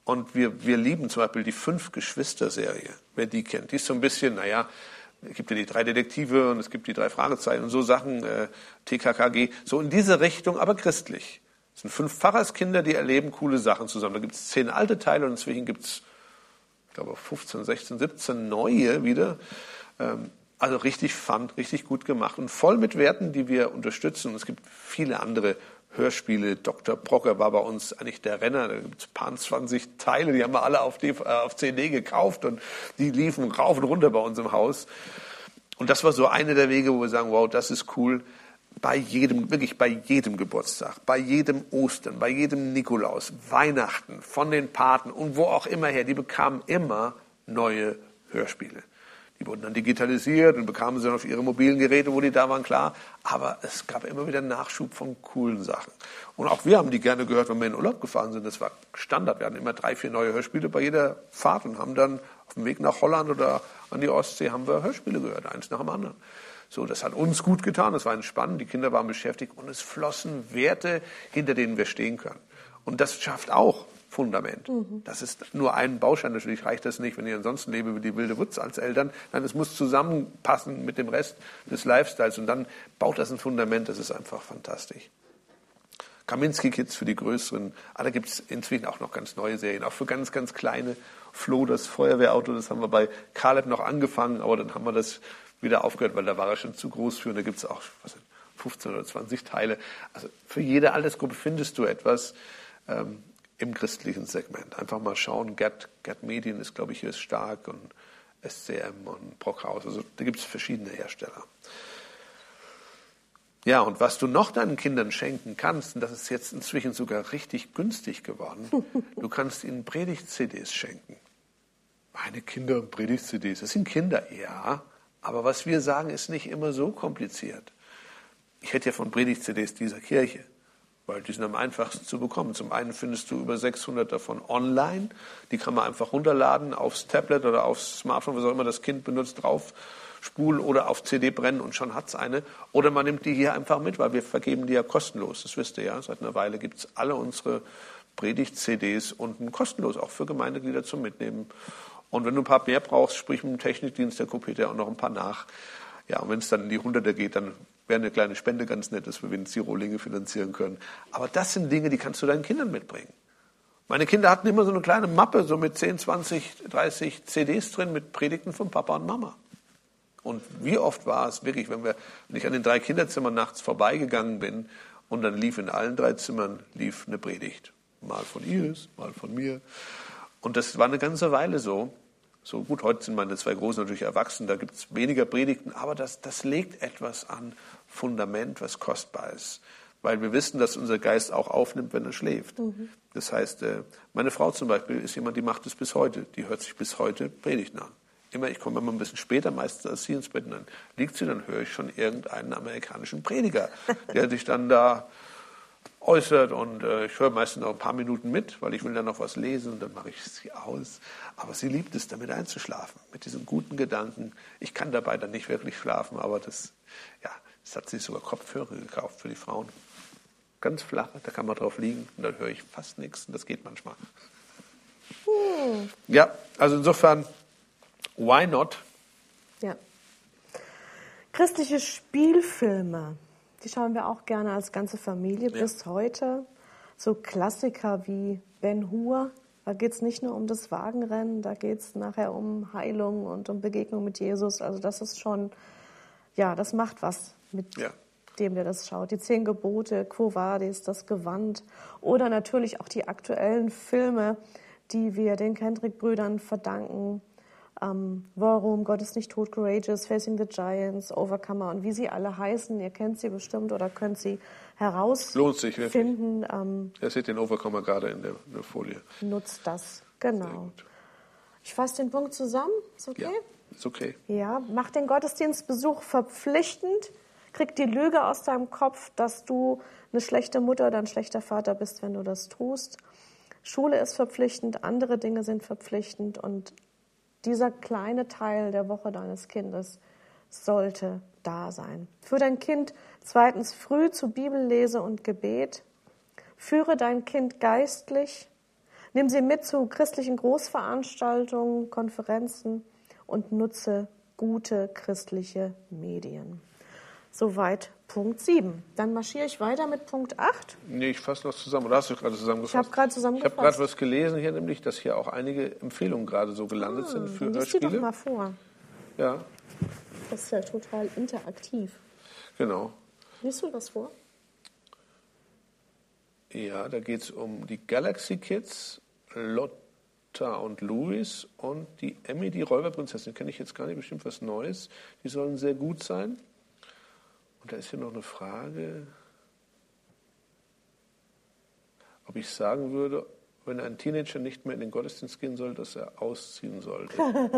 Speaker 1: Und wir, wir lieben zum Beispiel die Fünf-Geschwister-Serie, wer die kennt. Die ist so ein bisschen, naja, es gibt ja die drei Detektive und es gibt die drei Fragezeichen und so Sachen, äh, T K K G, so in diese Richtung, aber christlich. Es sind fünf Pfarrerskinder, die erleben coole Sachen zusammen. Da gibt es zehn alte Teile und inzwischen gibt es, ich glaube, fünfzehn, sechzehn, siebzehn neue wieder. Ähm, also richtig fun, richtig gut gemacht und voll mit Werten, die wir unterstützen. Und es gibt viele andere Hörspiele. Doktor Brocker war bei uns eigentlich der Renner. Da gibt es ein paar zwanzig Teile, die haben wir alle auf, die, äh, auf C D gekauft und die liefen rauf und runter bei uns im Haus. Und das war so einer der Wege, wo wir sagen, wow, das ist cool. Bei jedem, wirklich bei jedem Geburtstag, bei jedem Ostern, bei jedem Nikolaus, Weihnachten, von den Paten und wo auch immer her, die bekamen immer neue Hörspiele. Die wurden dann digitalisiert und bekamen sie dann auf ihre mobilen Geräte, wo die da waren, klar. Aber es gab immer wieder Nachschub von coolen Sachen. Und auch wir haben die gerne gehört, wenn wir in Urlaub gefahren sind. Das war Standard. Wir hatten immer drei, vier neue Hörspiele bei jeder Fahrt und haben dann auf dem Weg nach Holland oder an die Ostsee haben wir Hörspiele gehört, eins nach dem anderen. So, das hat uns gut getan, das war entspannend, die Kinder waren beschäftigt und es flossen Werte, hinter denen wir stehen können. Und das schafft auch Fundament. Mhm. Das ist nur ein Baustein, natürlich reicht das nicht, wenn ich ansonsten lebe wie die wilde Wutz als Eltern. Nein, es muss zusammenpassen mit dem Rest des Lifestyles und dann baut das ein Fundament, das ist einfach fantastisch. Kaminski-Kids für die Größeren, aber da gibt es inzwischen auch noch ganz neue Serien, auch für ganz, ganz kleine. Flo, das Feuerwehrauto, das haben wir bei Caleb noch angefangen, aber dann haben wir das wieder aufgehört, weil da war er schon zu groß für und da gibt es auch was, fünfzehn oder zwanzig Teile. Also für jede Altersgruppe findest du etwas ähm, im christlichen Segment. Einfach mal schauen, Gerd, Gerd Medien ist, glaube ich, hier ist stark und S C M und Brockhaus, also da gibt es verschiedene Hersteller. Ja, und was du noch deinen Kindern schenken kannst, und das ist jetzt inzwischen sogar richtig günstig geworden, du kannst ihnen Predigt-C Ds schenken. Meine Kinder und Predigt-C Ds, das sind Kinder, ja, aber was wir sagen, ist nicht immer so kompliziert. Ich hätte ja von Predigt-C Ds dieser Kirche, weil die sind am einfachsten zu bekommen. Zum einen findest du über sechshundert davon online, die kann man einfach runterladen, aufs Tablet oder aufs Smartphone, was auch immer das Kind benutzt, drauf spulen oder auf C D brennen und schon hat's eine. Oder man nimmt die hier einfach mit, weil wir vergeben die ja kostenlos. Das wisst ihr ja, seit einer Weile gibt's alle unsere Predigt-C Ds unten kostenlos, auch für Gemeindeglieder zum Mitnehmen. Und wenn du ein paar mehr brauchst, sprich mit dem Technikdienst, der kopiert ja auch noch ein paar nach. Ja, und wenn es dann in die Hunderter geht, dann wäre eine kleine Spende ganz nett, dass wir wenigstens die Rohlinge finanzieren können. Aber das sind Dinge, die kannst du deinen Kindern mitbringen. Meine Kinder hatten immer so eine kleine Mappe, so mit zehn, zwanzig, dreißig C Ds drin mit Predigten von Papa und Mama. Und wie oft war es wirklich, wenn, wir, wenn ich an den drei Kinderzimmern nachts vorbeigegangen bin und dann lief in allen drei Zimmern lief eine Predigt. Mal von Iris, mal von mir. Und das war eine ganze Weile so. So gut, heute sind meine zwei Großen natürlich erwachsen, da gibt es weniger Predigten, aber das, das legt etwas an Fundament, was kostbar ist. Weil wir wissen, dass unser Geist auch aufnimmt, wenn er schläft. Mhm. Das heißt, meine Frau zum Beispiel ist jemand, die macht es bis heute. Die hört sich bis heute Predigten an. Immer, ich komme immer ein bisschen später, meistens als sie ins Bett, und dann liegt sie, dann höre ich schon irgendeinen amerikanischen Prediger, der sich dann da äußert und äh, ich höre meistens noch ein paar Minuten mit, weil ich will dann noch was lesen und dann mache ich sie aus. Aber sie liebt es, damit einzuschlafen, mit diesen guten Gedanken. Ich kann dabei dann nicht wirklich schlafen, aber das, ja, das hat sie sogar Kopfhörer gekauft für die Frauen. Ganz flach, da kann man drauf liegen und dann höre ich fast nichts und das geht manchmal. Hm. Ja, also insofern, why not?
Speaker 2: Ja. Christliche Spielfilme, die schauen wir auch gerne als ganze Familie ja. bis heute. So Klassiker wie Ben-Hur, da geht es nicht nur um das Wagenrennen, da geht es nachher um Heilung und um Begegnung mit Jesus. Also das ist schon, ja, das macht was mit ja. dem, der das schaut. Die Zehn Gebote, Quo Vadis, das Gewand oder natürlich auch die aktuellen Filme, die wir den Kendrick-Brüdern verdanken. Um, Warum, Gott ist nicht tot, Courageous, Facing the Giants, Overcomer und wie sie alle heißen. Ihr kennt sie bestimmt oder könnt sie herausfinden.
Speaker 1: Lohnt sich wirklich. Um, Ihr seht den Overcomer gerade in der, in der Folie.
Speaker 2: Nutzt das, genau. Ich fasse den Punkt zusammen. Ist okay?
Speaker 1: Ja, ist okay.
Speaker 2: Ja, mach den Gottesdienstbesuch verpflichtend. Krieg die Lüge aus deinem Kopf, dass du eine schlechte Mutter oder ein schlechter Vater bist, wenn du das tust. Schule ist verpflichtend, andere Dinge sind verpflichtend und dieser kleine Teil der Woche deines Kindes sollte da sein. Für dein Kind zweitens früh zu Bibellese und Gebet. Führe dein Kind geistlich. Nimm sie mit zu christlichen Großveranstaltungen, Konferenzen und nutze gute christliche Medien. Soweit Punkt sieben. Dann marschiere ich weiter mit Punkt acht.
Speaker 1: Nee, ich fasse noch zusammen. Oder hast du gerade zusammengefasst?
Speaker 2: Ich habe gerade zusammengefasst.
Speaker 1: Ich habe gerade was gelesen hier, nämlich, dass hier auch einige Empfehlungen gerade so gelandet ah, sind für
Speaker 2: lies
Speaker 1: Hörspiele.
Speaker 2: Die doch mal vor.
Speaker 1: Ja.
Speaker 2: Das ist ja total interaktiv.
Speaker 1: Genau.
Speaker 2: Liest du das vor?
Speaker 1: Ja, da geht es um die Galaxy Kids, Lotta und Louis und die Emmy, die Räuberprinzessin. Kenne ich jetzt gar nicht, bestimmt was Neues. Die sollen sehr gut sein. Und da ist hier noch eine Frage, ob ich sagen würde, wenn ein Teenager nicht mehr in den Gottesdienst gehen soll, dass er ausziehen sollte.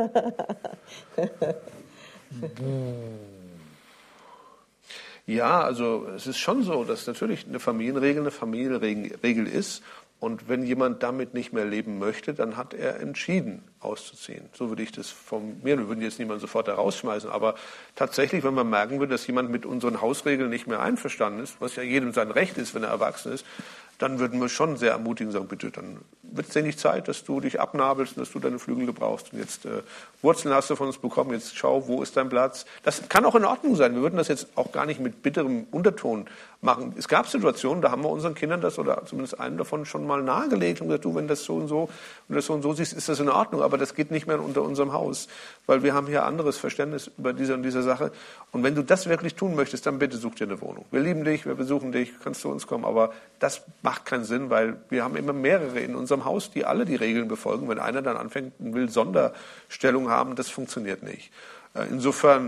Speaker 1: Ja, also es ist schon so, dass natürlich eine Familienregel eine Familienregel ist. Und wenn jemand damit nicht mehr leben möchte, dann hat er entschieden, auszuziehen. So würde ich das formulieren. Wir würden jetzt niemanden sofort da rausschmeißen. Aber tatsächlich, wenn man merken würde, dass jemand mit unseren Hausregeln nicht mehr einverstanden ist, was ja jedem sein Recht ist, wenn er erwachsen ist, dann würden wir schon sehr ermutigen sagen, bitte, dann wird es dir nicht Zeit, dass du dich abnabelst und dass du deine Flügel gebrauchst. Und jetzt äh, Wurzeln hast du von uns bekommen, jetzt schau, wo ist dein Platz. Das kann auch in Ordnung sein. Wir würden das jetzt auch gar nicht mit bitterem Unterton machen. Es gab Situationen, da haben wir unseren Kindern das oder zumindest einem davon schon mal nahegelegt und gesagt, du, wenn das so und so und das so und so siehst, ist das in Ordnung. Aber das geht nicht mehr unter unserem Haus, weil wir haben hier anderes Verständnis über diese und diese Sache. Und wenn du das wirklich tun möchtest, dann bitte such dir eine Wohnung. Wir lieben dich, wir besuchen dich, kannst zu uns kommen, aber das macht keinen Sinn, weil wir haben immer mehrere in unserem Haus, die alle die Regeln befolgen. Wenn einer dann anfängt und will Sonderstellung haben, das funktioniert nicht. Insofern,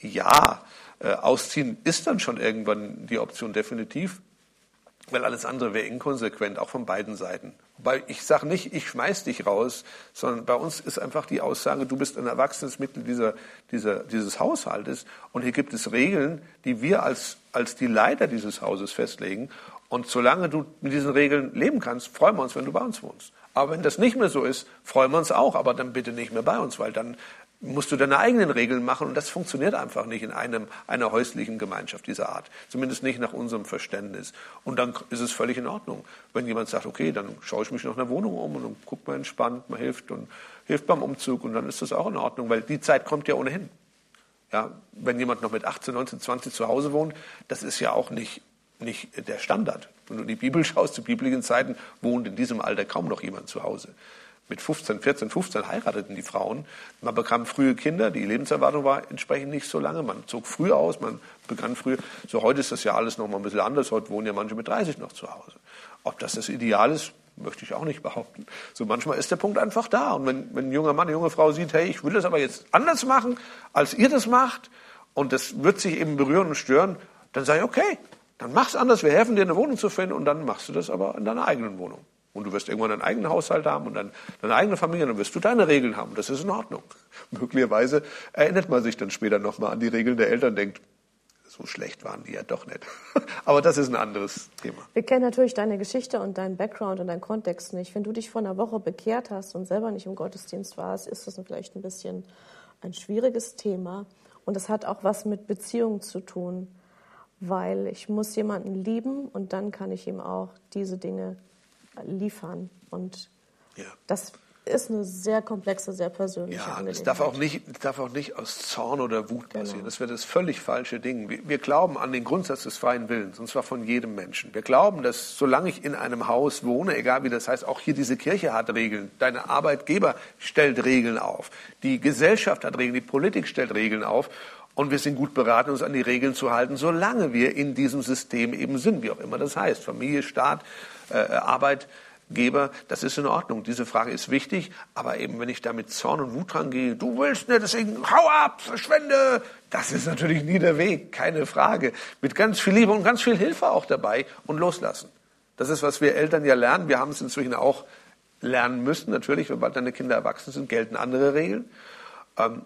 Speaker 1: ja, ausziehen ist dann schon irgendwann die Option definitiv, weil alles andere wäre inkonsequent, auch von beiden Seiten. Wobei ich sage nicht, ich schmeiß dich raus, sondern bei uns ist einfach die Aussage, du bist ein erwachsenes Mitglied dieser, dieser, dieses Haushaltes und hier gibt es Regeln, die wir als, als die Leiter dieses Hauses festlegen. Und solange du mit diesen Regeln leben kannst, freuen wir uns, wenn du bei uns wohnst. Aber wenn das nicht mehr so ist, freuen wir uns auch, aber dann bitte nicht mehr bei uns, weil dann musst du deine eigenen Regeln machen und das funktioniert einfach nicht in einem, einer häuslichen Gemeinschaft dieser Art. Zumindest nicht nach unserem Verständnis. Und dann ist es völlig in Ordnung, wenn jemand sagt, okay, dann schaue ich mich nach einer Wohnung um und dann guckt man entspannt, man hilft und hilft beim Umzug und dann ist das auch in Ordnung, weil die Zeit kommt ja ohnehin. Ja, wenn jemand noch mit achtzehn, neunzehn, zwanzig zu Hause wohnt, das ist ja auch nicht nicht der Standard. Wenn du in die Bibel schaust, zu biblischen Zeiten wohnt in diesem Alter kaum noch jemand zu Hause. Mit fünfzehn, vierzehn, fünfzehn heirateten die Frauen. Man bekam frühe Kinder, die Lebenserwartung war entsprechend nicht so lange. Man zog früh aus, man begann früh. So heute ist das ja alles noch mal ein bisschen anders. Heute wohnen ja manche mit dreißig noch zu Hause. Ob das das Ideal ist, möchte ich auch nicht behaupten. So manchmal ist der Punkt einfach da. Und wenn, wenn ein junger Mann, eine junge Frau sieht, hey, ich will das aber jetzt anders machen, als ihr das macht, und das wird sich eben berühren und stören, dann sage ich, okay, dann mach's anders, wir helfen dir, eine Wohnung zu finden und dann machst du das aber in deiner eigenen Wohnung. Und du wirst irgendwann deinen eigenen Haushalt haben und dann deine eigene Familie, dann wirst du deine Regeln haben. Das ist in Ordnung. Möglicherweise erinnert man sich dann später nochmal an die Regeln der Eltern und denkt, so schlecht waren die ja doch nicht. Aber das ist ein anderes Thema.
Speaker 2: Wir kennen natürlich deine Geschichte und deinen Background und deinen Kontext nicht. Wenn du dich vor einer Woche bekehrt hast und selber nicht im Gottesdienst warst, ist das vielleicht ein bisschen ein schwieriges Thema. Und es hat auch was mit Beziehungen zu tun. Weil ich muss jemanden lieben und dann kann ich ihm auch diese Dinge liefern. Und ja. Das ist eine sehr komplexe, sehr persönliche
Speaker 1: ja,
Speaker 2: Angelegenheit.
Speaker 1: Es darf auch nicht, es darf auch nicht aus Zorn oder Wut passieren. Genau. Das wäre das völlig falsche Ding. Wir, wir glauben an den Grundsatz des freien Willens, und zwar von jedem Menschen. Wir glauben, dass solange ich in einem Haus wohne, egal wie das heißt, auch hier diese Kirche hat Regeln. Deine Arbeitgeber stellt Regeln auf. Die Gesellschaft hat Regeln, die Politik stellt Regeln auf. Und wir sind gut beraten, uns an die Regeln zu halten, solange wir in diesem System eben sind, wie auch immer das heißt. Familie, Staat, äh, Arbeitgeber, das ist in Ordnung. Diese Frage ist wichtig, aber eben, wenn ich da mit Zorn und Wut rangehe, du willst nicht, deswegen hau ab, verschwende, das ist natürlich nie der Weg, keine Frage. Mit ganz viel Liebe und ganz viel Hilfe auch dabei und loslassen. Das ist, was wir Eltern ja lernen. Wir haben es inzwischen auch lernen müssen, natürlich, wenn bald deine Kinder erwachsen sind, gelten andere Regeln. Ähm,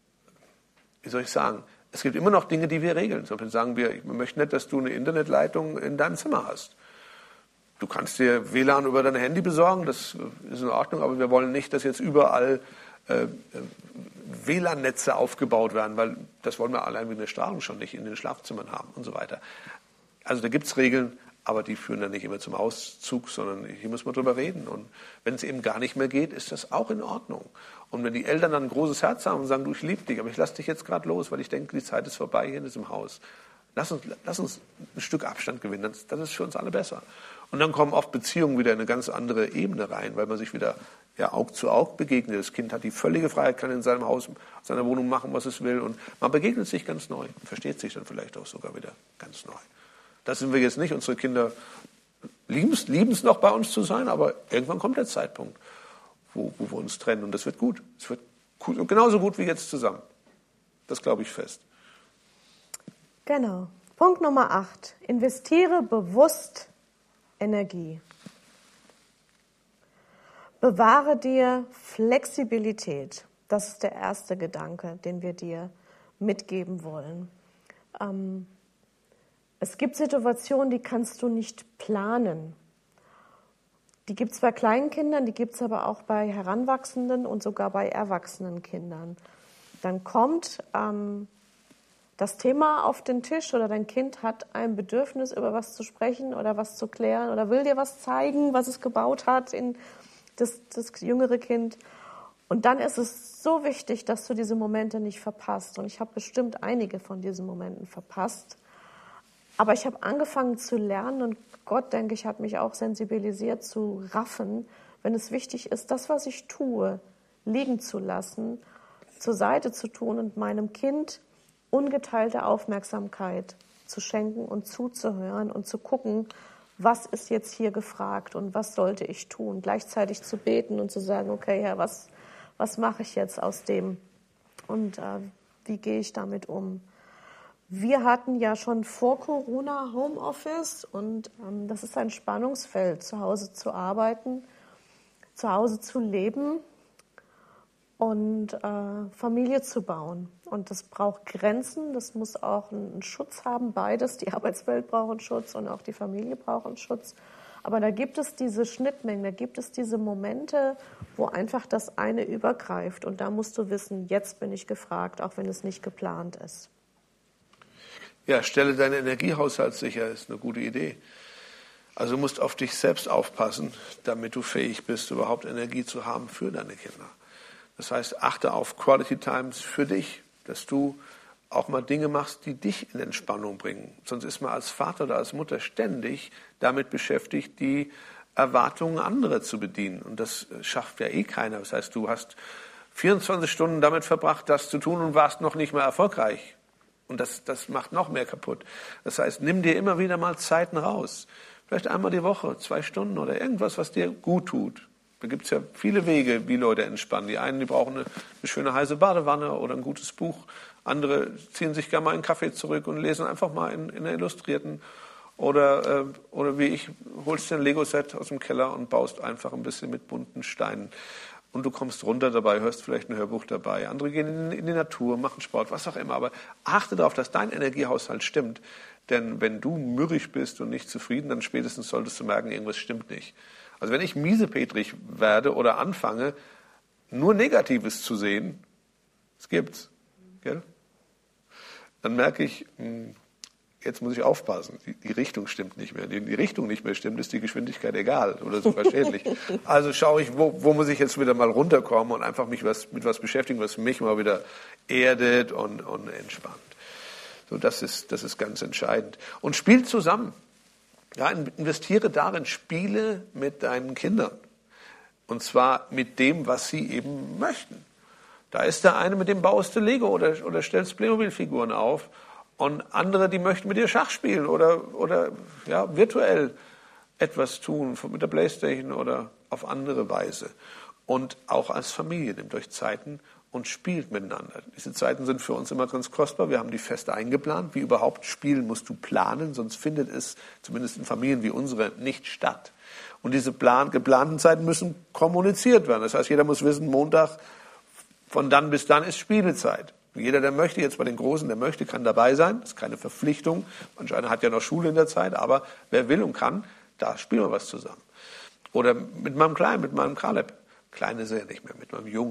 Speaker 1: Wie soll ich sagen? Es gibt immer noch Dinge, die wir regeln. Zum Beispiel sagen wir, wir möchten nicht, dass du eine Internetleitung in deinem Zimmer hast. Du kannst dir W L A N über dein Handy besorgen, das ist in Ordnung, aber wir wollen nicht, dass jetzt überall äh, W L A N-Netze aufgebaut werden, weil das wollen wir allein wegen der Strahlung schon nicht in den Schlafzimmern haben und so weiter. Also da gibt es Regeln, Aber die führen dann nicht immer zum Auszug, sondern hier muss man drüber reden. Und wenn es eben gar nicht mehr geht, ist das auch in Ordnung. Und wenn die Eltern dann ein großes Herz haben und sagen, du, ich liebe dich, aber ich lasse dich jetzt gerade los, weil ich denke, die Zeit ist vorbei hier in diesem Haus. Lass uns, lass uns ein Stück Abstand gewinnen, das, das ist für uns alle besser. Und dann kommen oft Beziehungen wieder in eine ganz andere Ebene rein, weil man sich wieder ja, Aug zu Aug begegnet. Das Kind hat die völlige Freiheit, kann in seinem Haus, seiner Wohnung machen, was es will. Und man begegnet sich ganz neu und versteht sich dann vielleicht auch sogar wieder ganz neu. Das sind wir jetzt nicht. Unsere Kinder lieben es noch, bei uns zu sein, aber irgendwann kommt der Zeitpunkt, wo, wo wir uns trennen. Und das wird gut. Es wird gut, genauso gut wie jetzt zusammen. Das glaube ich fest.
Speaker 2: Genau. Punkt Nummer acht. Investiere bewusst Energie. Bewahre dir Flexibilität. Das ist der erste Gedanke, den wir dir mitgeben wollen. Ähm, es gibt Situationen, die kannst du nicht planen. Die gibt es bei kleinen Kindern, die gibt es aber auch bei heranwachsenden und sogar bei erwachsenen Kindern. Dann kommt ähm, das Thema auf den Tisch oder dein Kind hat ein Bedürfnis, über was zu sprechen oder was zu klären oder will dir was zeigen, was es gebaut hat in Das, das jüngere Kind. Und dann ist es so wichtig, dass du diese Momente nicht verpasst. Und ich habe bestimmt einige von diesen Momenten verpasst. Aber ich habe angefangen zu lernen und Gott, denke ich, hat mich auch sensibilisiert zu raffen, wenn es wichtig ist, das, was ich tue, liegen zu lassen, zur Seite zu tun und meinem Kind ungeteilte Aufmerksamkeit zu schenken und zuzuhören und zu gucken, was ist jetzt hier gefragt und was sollte ich tun? Gleichzeitig zu beten und zu sagen, okay, Herr, was, was mache ich jetzt aus dem und äh, wie gehe ich damit um? Wir hatten ja schon vor Corona Homeoffice und ähm, das ist ein Spannungsfeld, zu Hause zu arbeiten, zu Hause zu leben und äh, Familie zu bauen. Und das braucht Grenzen, das muss auch einen Schutz haben, beides. Die Arbeitswelt braucht einen Schutz und auch die Familie braucht einen Schutz. Aber da gibt es diese Schnittmengen, da gibt es diese Momente, wo einfach das eine übergreift. Und da musst du wissen, jetzt bin ich gefragt, auch wenn es nicht geplant ist.
Speaker 1: Ja, stelle deinen Energiehaushalt sicher, ist eine gute Idee. Also du musst auf dich selbst aufpassen, damit du fähig bist, überhaupt Energie zu haben für deine Kinder. Das heißt, achte auf Quality Times für dich, dass du auch mal Dinge machst, die dich in Entspannung bringen. Sonst ist man als Vater oder als Mutter ständig damit beschäftigt, die Erwartungen anderer zu bedienen. Und das schafft ja eh keiner. Das heißt, du hast vierundzwanzig Stunden damit verbracht, das zu tun und warst noch nicht mehr erfolgreich. Und das, das macht noch mehr kaputt. Das heißt, nimm dir immer wieder mal Zeiten raus. Vielleicht einmal die Woche, zwei Stunden oder irgendwas, was dir gut tut. Da gibt es ja viele Wege, wie Leute entspannen. Die einen, die brauchen eine, eine schöne heiße Badewanne oder ein gutes Buch. Andere ziehen sich gerne mal einen Kaffee zurück und lesen einfach mal in, in einer Illustrierten. Oder, äh, oder wie ich, holst dir ein Lego-Set aus dem Keller und baust einfach ein bisschen mit bunten Steinen. Und du kommst runter dabei, hörst vielleicht ein Hörbuch dabei. Andere gehen in, in die Natur, machen Sport, was auch immer. Aber achte darauf, dass dein Energiehaushalt stimmt. Denn wenn du mürrisch bist und nicht zufrieden, dann spätestens solltest du merken, irgendwas stimmt nicht. Also wenn ich miesepetrig werde oder anfange, nur Negatives zu sehen, das gibt's, gell? Dann merke ich, jetzt muss ich aufpassen, die, die Richtung stimmt nicht mehr. Wenn die Richtung nicht mehr stimmt, ist die Geschwindigkeit egal oder sogar schädlich. Also schaue ich, wo, wo muss ich jetzt wieder mal runterkommen und einfach mich was, mit was beschäftigen, was mich mal wieder erdet und, und entspannt. So, das ist, das ist ganz entscheidend. Und spiel zusammen. Ja, investiere darin, spiele mit deinen Kindern. Und zwar mit dem, was sie eben möchten. Da ist der eine, mit dem baust du Lego oder, oder stellst Playmobil-Figuren auf. Und andere, die möchten mit dir Schach spielen oder, oder ja, virtuell etwas tun, mit der Playstation oder auf andere Weise. Und auch als Familie nehmt euch Zeiten und spielt miteinander. Diese Zeiten sind für uns immer ganz kostbar. Wir haben die fest eingeplant. Wie überhaupt spielen musst du planen, sonst findet es, zumindest in Familien wie unsere, nicht statt. Und diese plan- geplanten Zeiten müssen kommuniziert werden. Das heißt, jeder muss wissen, Montag von dann bis dann ist Spielezeit. Jeder, der möchte, jetzt bei den Großen, der möchte, kann dabei sein. Das ist keine Verpflichtung. Manch einer hat ja noch Schule in der Zeit, aber wer will und kann, da spielen wir was zusammen. Oder mit meinem Kleinen, mit meinem Kaleb. Klein ist er ja nicht mehr, mit meinem Jungen.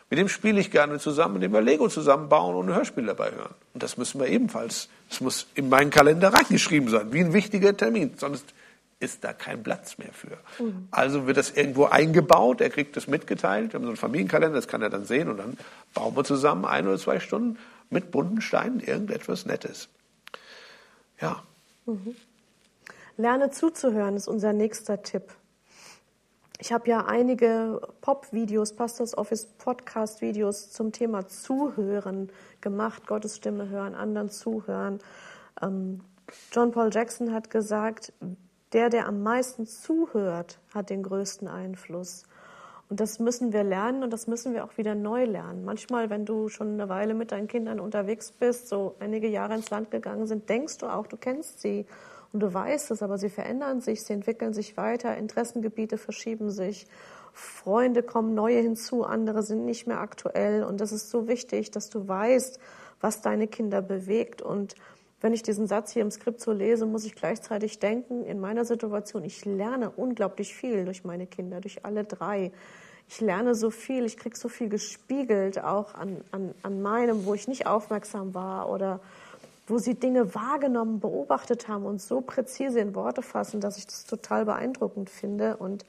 Speaker 1: Mit dem spiele ich gerne zusammen, mit dem wir Lego zusammenbauen und ein Hörspiel dabei hören. Und das müssen wir ebenfalls, das muss in meinen Kalender reingeschrieben sein, wie ein wichtiger Termin. Sonst ist da kein Platz mehr für. Mhm. Also wird das irgendwo eingebaut, er kriegt das mitgeteilt, wir haben so einen Familienkalender, das kann er dann sehen und dann bauen wir zusammen ein oder zwei Stunden mit bunten Steinen irgendetwas Nettes. Ja.
Speaker 2: Mhm. Lerne zuzuhören ist unser nächster Tipp. Ich habe ja einige Pop-Videos, Pastors Office Podcast-Videos zum Thema Zuhören gemacht, Gottes Stimme hören, anderen zuhören. Ähm, John Paul Jackson hat gesagt, der, der am meisten zuhört, hat den größten Einfluss. Und das müssen wir lernen und das müssen wir auch wieder neu lernen. Manchmal, wenn du schon eine Weile mit deinen Kindern unterwegs bist, so einige Jahre ins Land gegangen sind, denkst du auch, du kennst sie. Und du weißt es, aber sie verändern sich, sie entwickeln sich weiter, Interessengebiete verschieben sich, Freunde kommen neue hinzu, andere sind nicht mehr aktuell. Und das ist so wichtig, dass du weißt, was deine Kinder bewegt. Und wenn ich diesen Satz hier im Skript so lese, muss ich gleichzeitig denken, in meiner Situation, ich lerne unglaublich viel durch meine Kinder, durch alle drei. Ich lerne so viel, ich kriege so viel gespiegelt, auch an, an, an meinem, wo ich nicht aufmerksam war oder wo sie Dinge wahrgenommen, beobachtet haben und so präzise in Worte fassen, dass ich das total beeindruckend finde und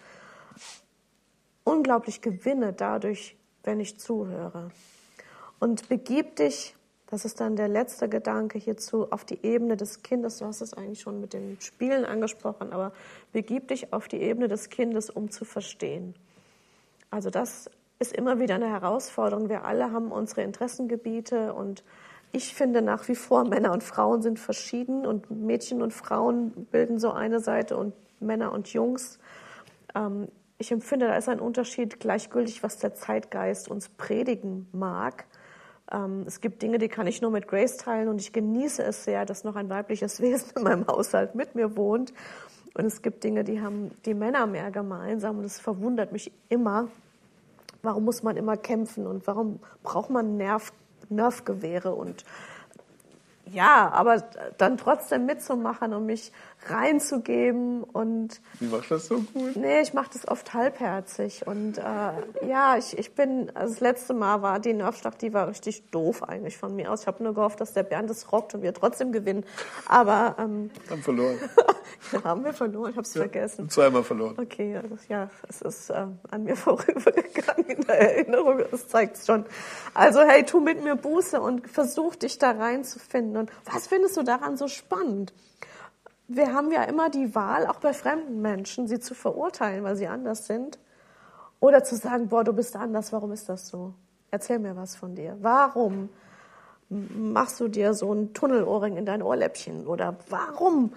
Speaker 2: unglaublich gewinne dadurch, wenn ich zuhöre. Und begib dich, das ist dann der letzte Gedanke hierzu, auf die Ebene des Kindes. Du hast es eigentlich schon mit den Spielen angesprochen, aber begib dich auf die Ebene des Kindes, um zu verstehen. Also das ist immer wieder eine Herausforderung. Wir alle haben unsere Interessengebiete und ich finde nach wie vor, Männer und Frauen sind verschieden und Mädchen und Frauen bilden so eine Seite und Männer und Jungs. Ähm, ich empfinde, da ist ein Unterschied, gleichgültig, was der Zeitgeist uns predigen mag. Ähm, es gibt Dinge, die kann ich nur mit Grace teilen und ich genieße es sehr, dass noch ein weibliches Wesen in meinem Haushalt mit mir wohnt. Und es gibt Dinge, die haben die Männer mehr gemeinsam und es verwundert mich immer. Warum muss man immer kämpfen und warum braucht man Nerv? Nervgewehre und ja, aber dann trotzdem mitzumachen und mich reinzugeben und...
Speaker 1: Wie machst du das so gut?
Speaker 2: Nee, ich mache das oft halbherzig und äh, ja, ich, ich bin, also das letzte Mal war die Nervschlacht, die war richtig doof eigentlich von mir aus. Ich habe nur gehofft, dass der Bernd es rockt und wir trotzdem gewinnen, aber... Ähm,
Speaker 1: haben verloren.
Speaker 2: Ja, haben wir verloren, ich habe es ja, vergessen.
Speaker 1: Zweimal verloren.
Speaker 2: Okay, also, ja, es ist äh, an mir vorübergegangen in der Erinnerung, das zeigt es schon. Also hey, tu mit mir Buße und versuch dich da reinzufinden. Und was findest du daran so spannend? Wir haben ja immer die Wahl, auch bei fremden Menschen, sie zu verurteilen, weil sie anders sind. Oder zu sagen, boah, du bist anders, warum ist das so? Erzähl mir was von dir. Warum machst du dir so ein Tunnelohrring in dein Ohrläppchen? Oder warum?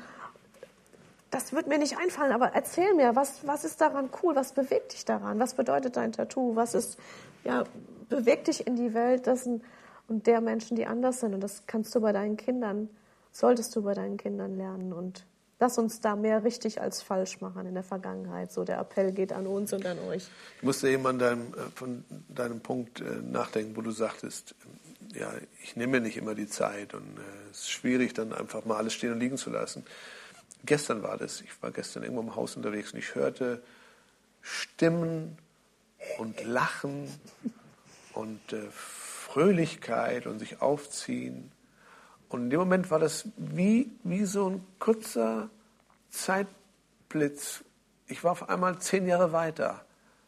Speaker 2: Das wird mir nicht einfallen, aber erzähl mir, was, was ist daran cool? Was bewegt dich daran? Was bedeutet dein Tattoo? Was ist, ja, bewegt dich in die Welt dessen und der Menschen, die anders sind? Und das kannst du bei deinen Kindern, solltest du bei deinen Kindern lernen. Und lass uns da mehr richtig als falsch machen in der Vergangenheit. So, der Appell geht an uns und an euch.
Speaker 1: Ich musste eben an deinem, von deinem Punkt nachdenken, wo du sagtest, ja, ich nehme mir nicht immer die Zeit und äh, es ist schwierig, dann einfach mal alles stehen und liegen zu lassen. Gestern war das, ich war gestern irgendwo im Haus unterwegs und ich hörte Stimmen und Lachen und äh, Fröhlichkeit und sich aufziehen. Und in dem Moment war das wie, wie so ein kurzer Zeitblitz. Ich war auf einmal zehn Jahre weiter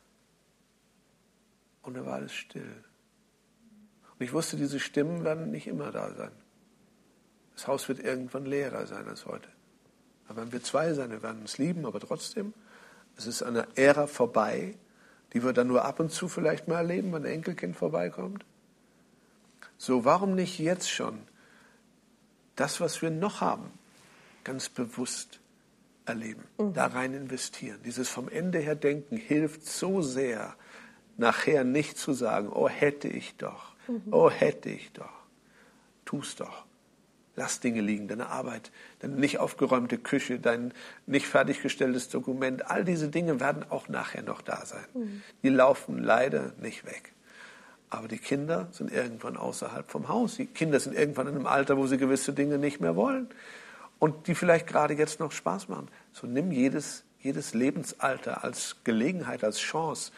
Speaker 1: und da war alles still. Und ich wusste, diese Stimmen werden nicht immer da sein. Das Haus wird irgendwann leerer sein als heute. Da werden wir zwei sein, wir werden uns lieben, aber trotzdem, es ist eine Ära vorbei, die wir dann nur ab und zu vielleicht mal erleben, wenn ein Enkelkind vorbeikommt. So, warum nicht jetzt schon das, was wir noch haben, ganz bewusst erleben, mhm. da rein investieren. Dieses vom Ende her Denken hilft so sehr, nachher nicht zu sagen, oh, hätte ich doch, mhm. oh, hätte ich doch. Tu's doch. Lass Dinge liegen, deine Arbeit, deine nicht aufgeräumte Küche, dein nicht fertiggestelltes Dokument. All diese Dinge werden auch nachher noch da sein. Mhm. Die laufen leider nicht weg. Aber die Kinder sind irgendwann außerhalb vom Haus. Die Kinder sind irgendwann in einem Alter, wo sie gewisse Dinge nicht mehr wollen. Und die vielleicht gerade jetzt noch Spaß machen. So nimm jedes, jedes Lebensalter als Gelegenheit, als Chance,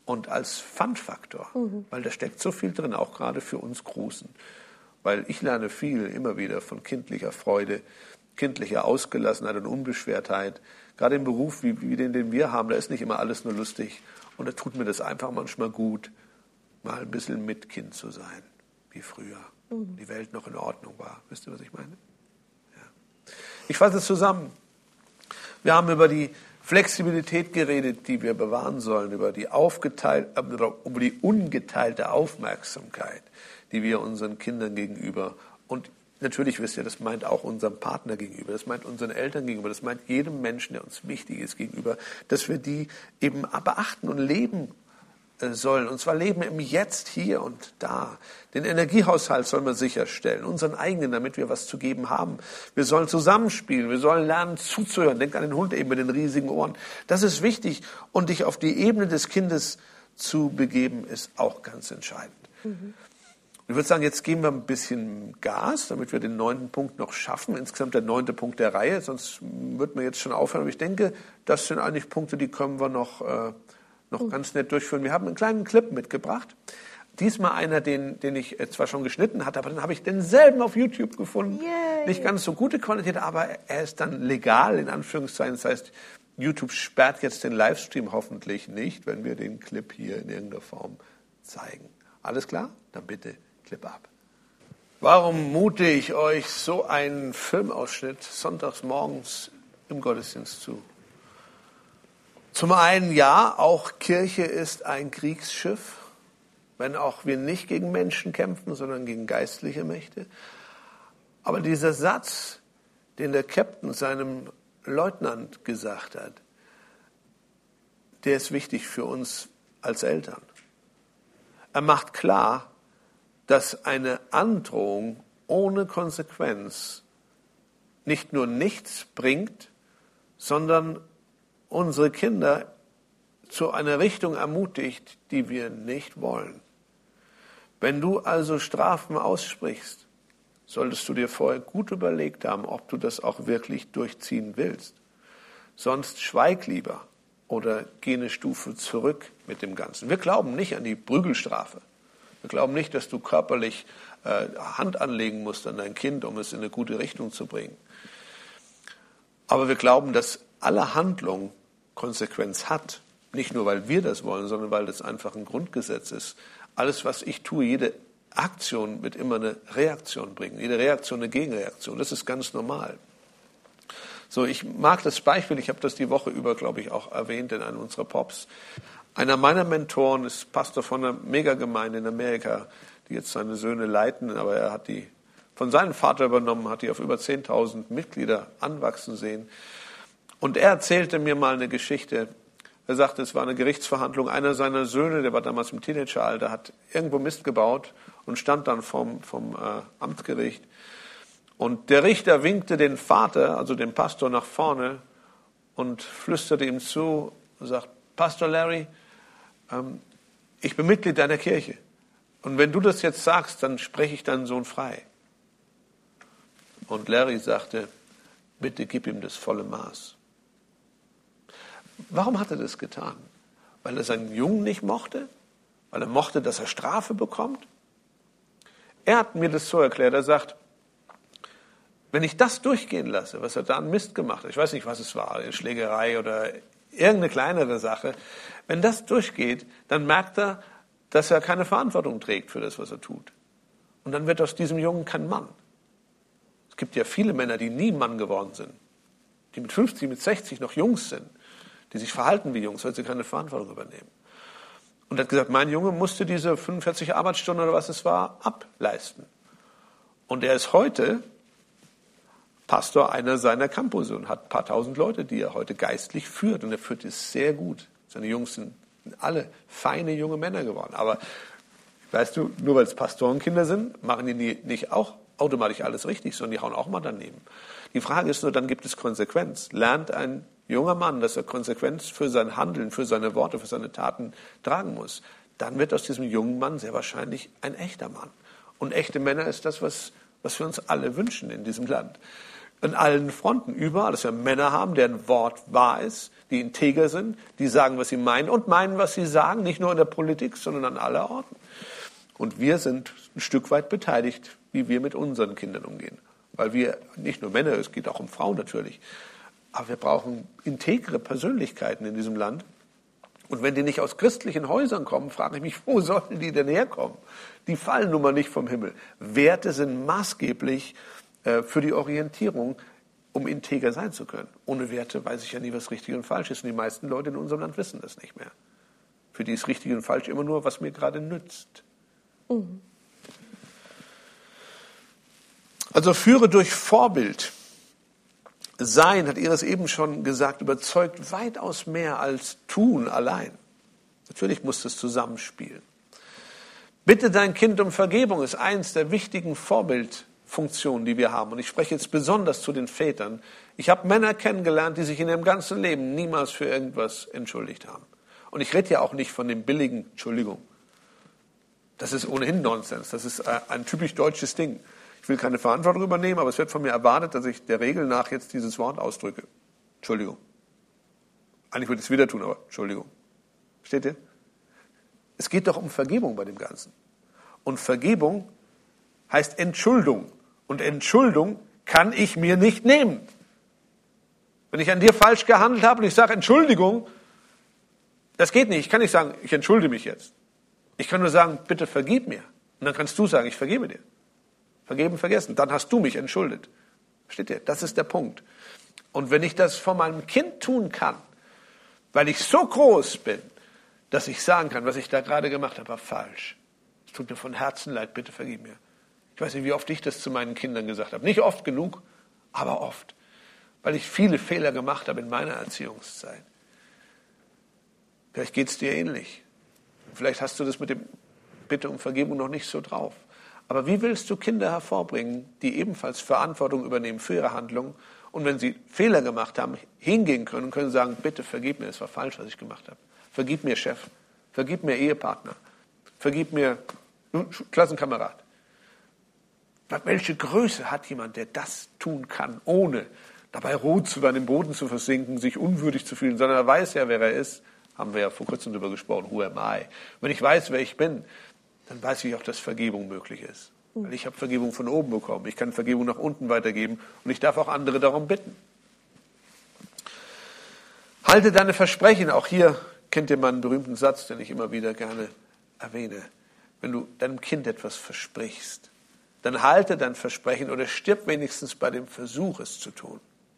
Speaker 1: und als Fun-Faktor, mhm. weil da steckt so viel drin, auch gerade für uns Großen. Weil ich lerne viel immer wieder von kindlicher Freude, kindlicher Ausgelassenheit und Unbeschwertheit. Gerade im Beruf wie, wie den, den wir haben, da ist nicht immer alles nur lustig. Und da tut mir das einfach manchmal gut, mal ein bisschen mit Kind zu sein, wie früher. Mhm. Die Welt noch in Ordnung war. Wisst ihr, was ich meine? Ja. Ich fasse es zusammen. Wir haben über die Flexibilität geredet, die wir bewahren sollen, über die, aufgeteilt, über die ungeteilte Aufmerksamkeit, die wir unseren Kindern gegenüber und natürlich wisst ihr, das meint auch unserem Partner gegenüber, das meint unseren Eltern gegenüber, das meint jedem Menschen, der uns wichtig ist gegenüber, dass wir die eben beachten und leben sollen. Und zwar leben im Jetzt, hier und da. Den Energiehaushalt sollen wir sicherstellen, unseren eigenen, damit wir was zu geben haben. Wir sollen zusammenspielen, wir sollen lernen zuzuhören. Denk an den Hund eben mit den riesigen Ohren. Das ist wichtig. Und dich auf die Ebene des Kindes zu begeben, ist auch ganz entscheidend. Mhm. Ich würde sagen, jetzt geben wir ein bisschen Gas, damit wir den neunten Punkt noch schaffen. Insgesamt der neunte Punkt der Reihe, sonst würden wir jetzt schon aufhören. Aber ich denke, das sind eigentlich Punkte, die können wir noch, äh, noch ganz nett durchführen. Wir haben einen kleinen Clip mitgebracht. Diesmal einer, den, den ich zwar schon geschnitten hatte, aber dann habe ich denselben auf YouTube gefunden. Yay. Nicht ganz so gute Qualität, aber er ist dann legal, in Anführungszeichen. Das heißt, YouTube sperrt jetzt den Livestream hoffentlich nicht, wenn wir den Clip hier in irgendeiner Form zeigen. Alles klar? Dann bitte Clip ab. Warum mute ich euch so einen Filmausschnitt sonntags morgens im Gottesdienst zu? Zum einen, ja, auch Kirche ist ein Kriegsschiff, wenn auch wir nicht gegen Menschen kämpfen, sondern gegen geistliche Mächte. Aber dieser Satz, den der Captain seinem Leutnant gesagt hat, der ist wichtig für uns als Eltern. Er macht klar, dass eine Androhung ohne Konsequenz nicht nur nichts bringt, sondern unsere Kinder zu einer Richtung ermutigt, die wir nicht wollen. Wenn du also Strafen aussprichst, solltest du dir vorher gut überlegt haben, ob du das auch wirklich durchziehen willst. Sonst schweig lieber oder geh eine Stufe zurück mit dem Ganzen. Wir glauben nicht an die Prügelstrafe. Wir glauben nicht, dass du körperlich äh, Hand anlegen musst an dein Kind, um es in eine gute Richtung zu bringen. Aber wir glauben, dass alle Handlung Konsequenz hat. Nicht nur, weil wir das wollen, sondern weil das einfach ein Grundgesetz ist. Alles, was ich tue, jede Aktion wird immer eine Reaktion bringen. Jede Reaktion eine Gegenreaktion. Das ist ganz normal. So, ich mag das Beispiel, ich habe das die Woche über, glaube ich, auch erwähnt in einem unserer Pops. Einer meiner Mentoren ist Pastor von einer Megagemeinde in Amerika, die jetzt seine Söhne leiten, aber er hat die von seinem Vater übernommen, hat die auf über zehntausend Mitglieder anwachsen sehen. Und er erzählte mir mal eine Geschichte. Er sagte, es war eine Gerichtsverhandlung. Einer seiner Söhne, der war damals im Teenageralter, hat irgendwo Mist gebaut und stand dann vom, vom äh, Amtsgericht. Und der Richter winkte den Vater, also den Pastor, nach vorne und flüsterte ihm zu und sagt, Pastor Larry, ähm, ich bin Mitglied deiner Kirche. Und wenn du das jetzt sagst, dann spreche ich deinen Sohn frei. Und Larry sagte, bitte gib ihm das volle Maß. Warum hat er das getan? Weil er seinen Jungen nicht mochte? Weil er mochte, dass er Strafe bekommt? Er hat mir das so erklärt, er sagt, wenn ich das durchgehen lasse, was er da an Mist gemacht hat, ich weiß nicht, was es war, eine Schlägerei oder irgendeine kleinere Sache, wenn das durchgeht, dann merkt er, dass er keine Verantwortung trägt für das, was er tut. Und dann wird aus diesem Jungen kein Mann. Es gibt ja viele Männer, die nie Mann geworden sind, die mit fünfzig, mit sechzig noch Jungs sind, die sich verhalten wie Jungs, weil sie keine Verantwortung übernehmen. Und er hat gesagt, mein Junge musste diese fünfundvierzig Arbeitsstunden oder was es war, ableisten. Und er ist heute Pastor einer seiner Campusse und hat ein paar tausend Leute, die er heute geistlich führt. Und er führt es sehr gut. Seine Jungs sind alle feine junge Männer geworden. Aber weißt du, nur weil es Pastorenkinder sind, machen die nicht auch automatisch alles richtig, sondern die hauen auch mal daneben. Die Frage ist nur, dann gibt es Konsequenz. Lernt ein junger Mann, dass er Konsequenz für sein Handeln, für seine Worte, für seine Taten tragen muss. Dann wird aus diesem jungen Mann sehr wahrscheinlich ein echter Mann. Und echte Männer ist das, was, was wir uns alle wünschen in diesem Land. An allen Fronten, überall, dass wir Männer haben, deren Wort wahr ist, die integer sind, die sagen, was sie meinen und meinen, was sie sagen, nicht nur in der Politik, sondern an aller Orten. Und wir sind ein Stück weit beteiligt, wie wir mit unseren Kindern umgehen. Weil wir, nicht nur Männer, es geht auch um Frauen natürlich, aber wir brauchen integre Persönlichkeiten in diesem Land. Und wenn die nicht aus christlichen Häusern kommen, frage ich mich, wo sollen die denn herkommen? Die fallen nun mal nicht vom Himmel. Werte sind maßgeblich äh, für die Orientierung, um integer sein zu können. Ohne Werte weiß ich ja nie, was richtig und falsch ist. Und die meisten Leute in unserem Land wissen das nicht mehr. Für die ist richtig und falsch immer nur, was mir gerade nützt. Mhm. Also führe durch Vorbild. Sein, hat Iris eben schon gesagt, überzeugt weitaus mehr als tun allein. Natürlich muss das zusammenspielen. Bitte dein Kind um Vergebung ist eins der wichtigen Vorbildfunktionen, die wir haben. Und ich spreche jetzt besonders zu den Vätern. Ich habe Männer kennengelernt, die sich in ihrem ganzen Leben niemals für irgendwas entschuldigt haben. Und ich rede ja auch nicht von dem billigen Entschuldigung. Das ist ohnehin Nonsens. Das ist ein typisch deutsches Ding. Ich will keine Verantwortung übernehmen, aber es wird von mir erwartet, dass ich der Regel nach jetzt dieses Wort ausdrücke. Entschuldigung. Eigentlich würde ich es wieder tun, aber Entschuldigung. Versteht ihr? Es geht doch um Vergebung bei dem Ganzen. Und Vergebung heißt Entschuldung. Und Entschuldung kann ich mir nicht nehmen. Wenn ich an dir falsch gehandelt habe und ich sage Entschuldigung, das geht nicht. Ich kann nicht sagen, ich entschuldige mich jetzt. Ich kann nur sagen, bitte vergib mir. Und dann kannst du sagen, ich vergebe dir. Vergeben, vergessen. Dann hast du mich entschuldet. Versteht ihr? Das ist der Punkt. Und wenn ich das von meinem Kind tun kann, weil ich so groß bin, dass ich sagen kann, was ich da gerade gemacht habe, war falsch. Es tut mir von Herzen leid, bitte vergib mir. Ich weiß nicht, wie oft ich das zu meinen Kindern gesagt habe. Nicht oft genug, aber oft. Weil ich viele Fehler gemacht habe in meiner Erziehungszeit. Vielleicht geht es dir ähnlich. Vielleicht hast du das mit dem Bitte um Vergebung noch nicht so drauf. Aber wie willst du Kinder hervorbringen, die ebenfalls Verantwortung übernehmen für ihre Handlungen und wenn sie Fehler gemacht haben, hingehen können und können sagen, bitte vergib mir, es war falsch, was ich gemacht habe. Vergib mir, Chef. Vergib mir, Ehepartner. Vergib mir, Klassenkamerad. Welche Größe hat jemand, der das tun kann, ohne dabei rot zu werden, im Boden zu versinken, sich unwürdig zu fühlen, sondern er weiß ja, wer er ist. Haben wir ja vor kurzem darüber gesprochen, who am I? Wenn ich weiß, wer ich bin, dann weiß ich auch, dass Vergebung möglich ist. Weil ich habe Vergebung von oben bekommen. Ich kann Vergebung nach unten weitergeben und ich darf auch andere darum bitten. Halte deine Versprechen. Auch hier kennt ihr meinen berühmten Satz, den ich immer wieder gerne erwähne. Wenn du deinem Kind etwas versprichst, dann halte dein Versprechen oder stirb wenigstens bei dem Versuch, es zu tun.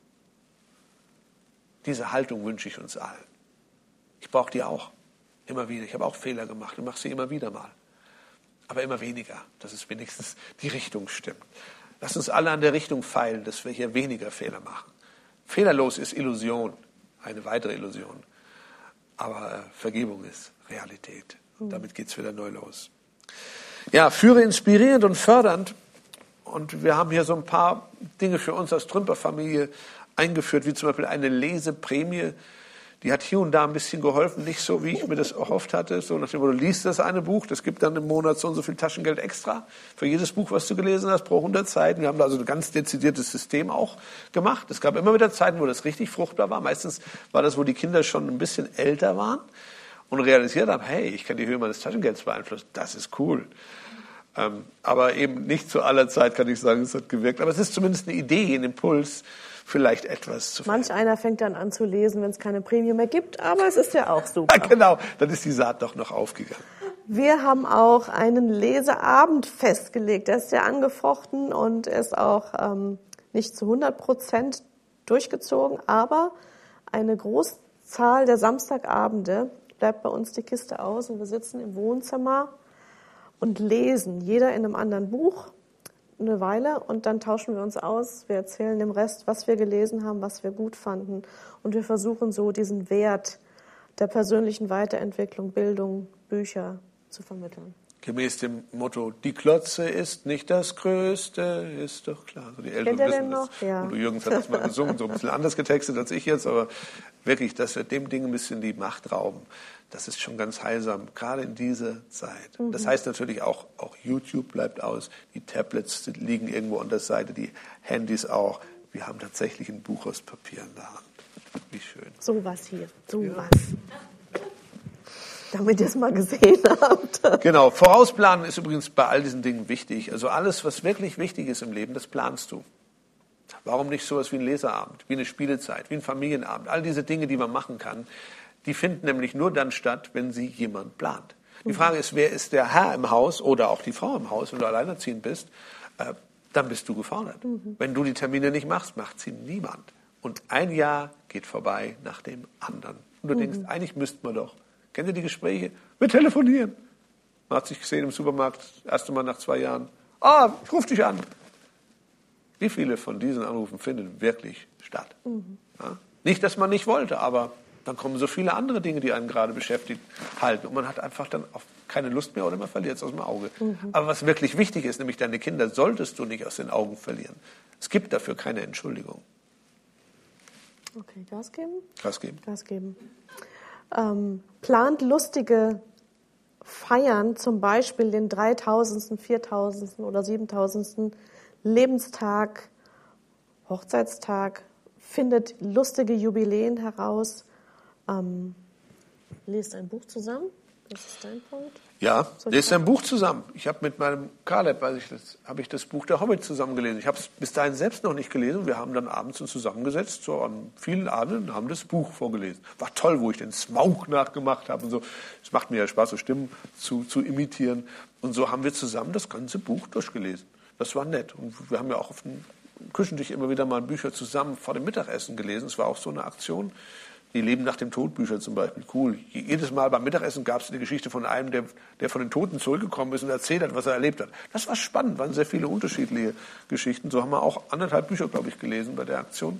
Speaker 1: Diese Haltung wünsche ich uns allen. Ich brauche die auch. Immer wieder. Ich habe auch Fehler gemacht und mache sie immer wieder mal. Aber immer weniger, dass es wenigstens die Richtung stimmt. Lass uns alle an der Richtung feilen, dass wir hier weniger Fehler machen. Fehlerlos ist Illusion, eine weitere Illusion. Aber äh, Vergebung ist Realität. Und damit geht es wieder neu los. Ja, führe inspirierend und fördernd. Und wir haben hier so ein paar Dinge für uns als Trümper-Familie eingeführt, wie zum Beispiel eine Leseprämie. Die hat hier und da ein bisschen geholfen, nicht so, wie ich mir das erhofft hatte. So nach dem Motto, liest das eine Buch, das gibt dann im Monat so und so viel Taschengeld extra für jedes Buch, was du gelesen hast, pro hundert Seiten. Wir haben da also ein ganz dezidiertes System auch gemacht. Es gab immer wieder Zeiten, wo das richtig fruchtbar war. Meistens war das, wo die Kinder schon ein bisschen älter waren und realisiert haben, hey, ich kann die Höhe meines Taschengelds beeinflussen. Das ist cool. Ähm, aber eben nicht zu aller Zeit kann ich sagen, es hat gewirkt. Aber es ist zumindest eine Idee, ein Impuls, vielleicht etwas zu
Speaker 2: verändern. Manch einer fängt dann an zu lesen, wenn es keine Prämie mehr gibt, aber es ist ja auch super.
Speaker 1: Ja, genau, dann ist die Saat doch noch aufgegangen.
Speaker 2: Wir haben auch einen Leseabend festgelegt. Der ist sehr angefochten und ist auch ähm, nicht zu hundert Prozent durchgezogen, aber eine Großzahl der Samstagabende bleibt bei uns die Kiste aus und wir sitzen im Wohnzimmer und lesen, jeder in einem anderen Buch, eine Weile und dann tauschen wir uns aus. Wir erzählen dem Rest, was wir gelesen haben, was wir gut fanden und wir versuchen so diesen Wert der persönlichen Weiterentwicklung, Bildung, Bücher zu vermitteln.
Speaker 1: Gemäß dem Motto, die Klotze ist nicht das Größte, ist doch klar. Also die Älteren wissen das.
Speaker 2: Ja.
Speaker 1: Und Jürgens hat das mal gesungen, so ein bisschen anders getextet als ich jetzt, aber wirklich, dass wir dem Ding ein bisschen die Macht rauben. Das ist schon ganz heilsam, gerade in dieser Zeit. Mhm. Das heißt natürlich auch, auch YouTube bleibt aus, die Tablets liegen irgendwo an der Seite, die Handys auch. wir haben tatsächlich ein Buch aus Papier in der Hand. Wie schön.
Speaker 2: Sowas hier, sowas.
Speaker 1: Ja.
Speaker 2: Damit ihr es mal gesehen habt.
Speaker 1: Genau, vorausplanen ist übrigens bei all diesen Dingen wichtig. Also alles, was wirklich wichtig ist im Leben, das planst du. Warum nicht sowas wie ein Leseabend, wie eine Spielezeit, wie ein Familienabend? All diese Dinge, die man machen kann, die finden nämlich nur dann statt, wenn sie jemand plant. Die Frage ist, wer ist der Herr im Haus oder auch die Frau im Haus, wenn du alleinerziehend bist, äh, dann bist du gefordert. Mhm. Wenn du die Termine nicht machst, macht sie niemand. Und ein Jahr geht vorbei nach dem anderen. Und du mhm. denkst, eigentlich müssten wir doch. Kennt ihr die Gespräche? Wir telefonieren. Man hat sich gesehen im Supermarkt, das erste Mal nach zwei Jahren. Ah, ich rufe dich an. Wie viele von diesen Anrufen finden wirklich statt? Mhm. Ja? Nicht, dass man nicht wollte, aber dann kommen so viele andere Dinge, die einen gerade beschäftigt halten. Und man hat einfach dann auch keine Lust mehr oder man verliert es aus dem Auge. Mhm. Aber was wirklich wichtig ist, nämlich deine Kinder, solltest du nicht aus den Augen verlieren. Es gibt dafür keine Entschuldigung.
Speaker 2: Okay, Gas geben?
Speaker 1: Gas geben.
Speaker 2: Gas geben. Ähm, plant lustige Feiern, zum Beispiel den dreitausendsten, viertausendsten oder siebentausendsten Lebenstag, Hochzeitstag, findet lustige Jubiläen heraus. Ähm, lest ein Buch zusammen. Das ist dein Punkt.
Speaker 1: Ja, lest ein Buch zusammen. Ich habe mit meinem Caleb, weiß ich das, habe ich das Buch Der Hobbit zusammen gelesen. Ich habe es bis dahin selbst noch nicht gelesen. Wir haben dann abends uns zusammengesetzt, so an vielen Abenden, und haben das Buch vorgelesen. War toll, wo ich den Smaug nachgemacht habe und so. Es macht mir ja Spaß, so Stimmen zu, zu imitieren. Und so haben wir zusammen das ganze Buch durchgelesen. Das war nett. Und wir haben ja auch auf dem Küchentisch immer wieder mal Bücher zusammen vor dem Mittagessen gelesen. Es war auch so eine Aktion. Die Leben nach dem Tod Bücher zum Beispiel, cool. Jedes Mal beim Mittagessen gab es eine Geschichte von einem, der, der von den Toten zurückgekommen ist und erzählt hat, was er erlebt hat. Das war spannend, waren sehr viele unterschiedliche Geschichten. So haben wir auch anderthalb Bücher, glaube ich, gelesen bei der Aktion.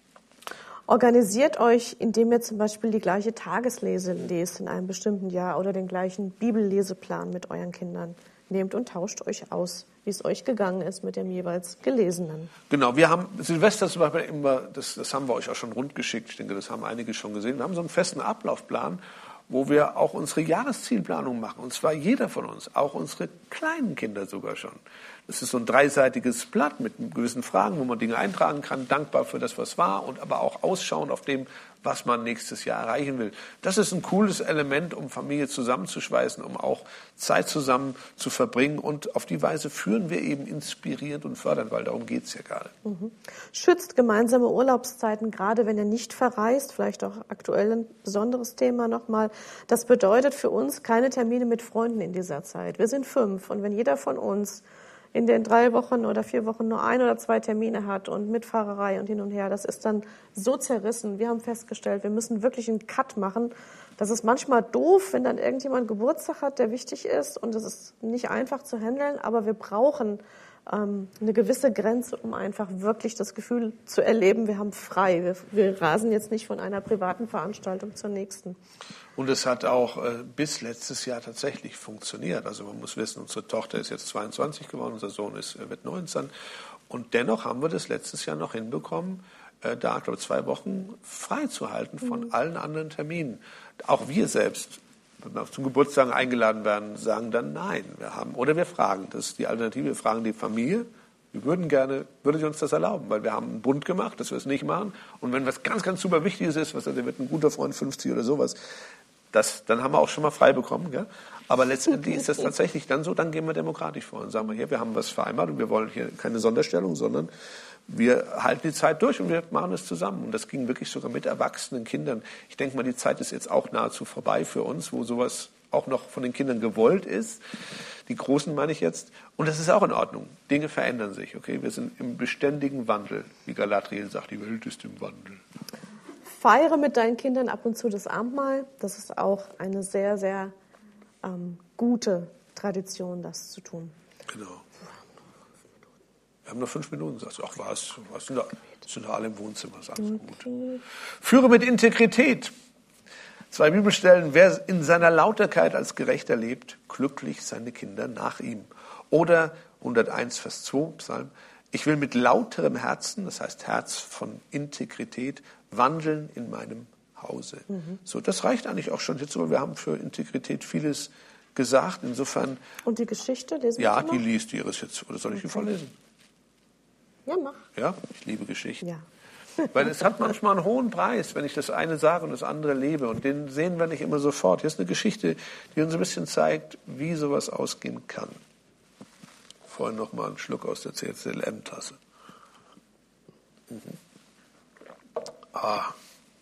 Speaker 2: Organisiert euch, indem ihr zum Beispiel die gleiche Tageslese lest in einem bestimmten Jahr oder den gleichen Bibelleseplan mit euren Kindern. Nehmt und tauscht euch aus, wie es euch gegangen ist mit dem jeweils Gelesenen.
Speaker 1: Genau, wir haben Silvester zum Beispiel immer, das, das haben wir euch auch schon rundgeschickt, ich denke, das haben einige schon gesehen, wir haben so einen festen Ablaufplan, wo wir auch unsere Jahreszielplanung machen. Und zwar jeder von uns, auch unsere kleinen Kinder sogar schon. Das ist so ein dreiseitiges Blatt mit gewissen Fragen, wo man Dinge eintragen kann, dankbar für das, was war, und aber auch ausschauend auf dem, was man nächstes Jahr erreichen will. Das ist ein cooles Element, um Familie zusammenzuschweißen, um auch Zeit zusammen zu verbringen. Und auf die Weise führen wir eben inspirierend und fördernd, weil darum geht es ja gerade.
Speaker 2: Mhm. Schützt gemeinsame Urlaubszeiten, gerade wenn ihr nicht verreist, vielleicht auch aktuell ein besonderes Thema nochmal. Das bedeutet für uns keine Termine mit Freunden in dieser Zeit. Wir sind fünf, und wenn jeder von uns in den drei Wochen oder vier Wochen nur ein oder zwei Termine hat und Mitfahrerei und hin und her, das ist dann so zerrissen. Wir haben festgestellt, wir müssen wirklich einen Cut machen. Das ist manchmal doof, wenn dann irgendjemand Geburtstag hat, der wichtig ist, und das ist nicht einfach zu handeln, aber wir brauchen ähm, eine gewisse Grenze, um einfach wirklich das Gefühl zu erleben, wir haben frei. Wir, wir rasen jetzt nicht von einer privaten Veranstaltung zur nächsten.
Speaker 1: Und es hat auch äh, bis letztes Jahr tatsächlich funktioniert. Also man muss wissen, unsere Tochter ist jetzt zweiundzwanzig geworden, unser Sohn ist, äh, wird neunzehn. Und dennoch haben wir das letztes Jahr noch hinbekommen, äh, da, ich glaube, zwei Wochen frei zu halten von mhm. allen anderen Terminen. Auch wir selbst, wenn wir zum Geburtstag eingeladen werden, sagen dann nein. Wir haben, oder wir fragen, das ist die Alternative, wir fragen die Familie, wir würden gerne, würde sie uns das erlauben, weil wir haben einen Bund gemacht, dass wir es nicht machen. Und wenn was ganz, ganz super Wichtiges ist, was, der wird ein guter Freund, fünfzig oder sowas, das, dann haben wir auch schon mal frei bekommen. Gell? Aber letztendlich ist das tatsächlich dann so, dann gehen wir demokratisch vor und sagen wir, hier, wir haben was vereinbart und wir wollen hier keine Sonderstellung, sondern wir halten die Zeit durch und wir machen es zusammen. Und das ging wirklich sogar mit erwachsenen Kindern. Ich denke mal, die Zeit ist jetzt auch nahezu vorbei für uns, wo sowas auch noch von den Kindern gewollt ist. Die Großen meine ich jetzt. Und das ist auch in Ordnung. Dinge verändern sich. Okay, wir sind im beständigen Wandel. Wie Galadriel sagt, die Welt ist im Wandel.
Speaker 2: Feiere mit deinen Kindern ab und zu das Abendmahl. Das ist auch eine sehr, sehr ähm, gute Tradition, das zu tun.
Speaker 1: Genau. Wir haben nur fünf Minuten. Sagst du, ach was, was sind da? Sind da alle im Wohnzimmer? Ist alles gut. Führe mit Integrität. Zwei Bibelstellen. Wer in seiner Lauterkeit als Gerechter lebt, glücklich seine Kinder nach ihm. Oder hunderteins, Vers zwei, Psalm. Ich will mit lauterem Herzen, das heißt Herz von Integrität, wandeln in meinem Hause. Mhm. So, das reicht eigentlich auch schon jetzt, aber wir haben für Integrität vieles gesagt. Insofern.
Speaker 2: Und die Geschichte lesen wir
Speaker 1: Ja,
Speaker 2: noch?
Speaker 1: die liest Iris jetzt. Oder soll ich die
Speaker 2: Okay.
Speaker 1: vorlesen?
Speaker 2: Ja, mach.
Speaker 1: Ja, ich liebe Geschichten.
Speaker 2: Ja.
Speaker 1: Weil es hat manchmal einen hohen Preis, wenn ich das eine sage und das andere lebe. Und den sehen wir nicht immer sofort. Hier ist eine Geschichte, die uns ein bisschen zeigt, wie sowas ausgehen kann. Vorhin noch mal einen Schluck aus der C C L M-Tasse. Mhm. Ah.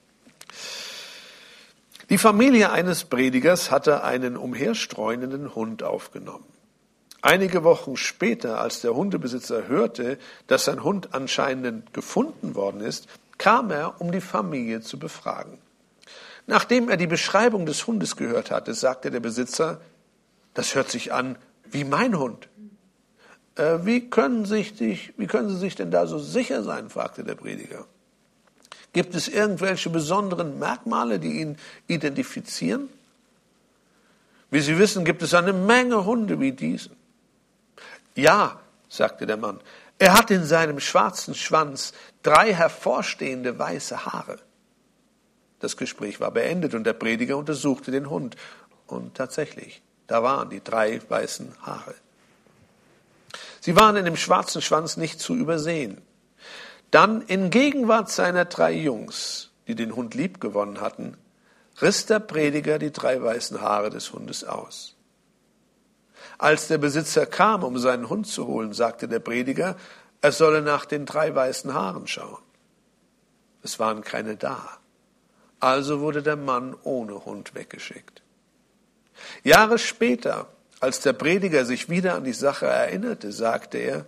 Speaker 1: Die Familie eines Predigers hatte einen umherstreunenden Hund aufgenommen. Einige Wochen später, als der Hundebesitzer hörte, dass sein Hund anscheinend gefunden worden ist, kam er, um die Familie zu befragen. Nachdem er die Beschreibung des Hundes gehört hatte, sagte der Besitzer, das hört sich an wie mein Hund. Äh, wie können sich dich, wie können Sie sich denn da so sicher sein, fragte der Prediger. Gibt es irgendwelche besonderen Merkmale, die ihn identifizieren? Wie Sie wissen, gibt es eine Menge Hunde wie diesen. Ja, sagte der Mann, er hat in seinem schwarzen Schwanz drei hervorstehende weiße Haare. Das Gespräch war beendet und der Prediger untersuchte den Hund. Und tatsächlich, da waren die drei weißen Haare. Sie waren in dem schwarzen Schwanz nicht zu übersehen. Dann, in Gegenwart seiner drei Jungs, die den Hund liebgewonnen hatten, riss der Prediger die drei weißen Haare des Hundes aus. Als der Besitzer kam, um seinen Hund zu holen, sagte der Prediger, er solle nach den drei weißen Haaren schauen. Es waren keine da. Also wurde der Mann ohne Hund weggeschickt. Jahre später, als der Prediger sich wieder an die Sache erinnerte, sagte er,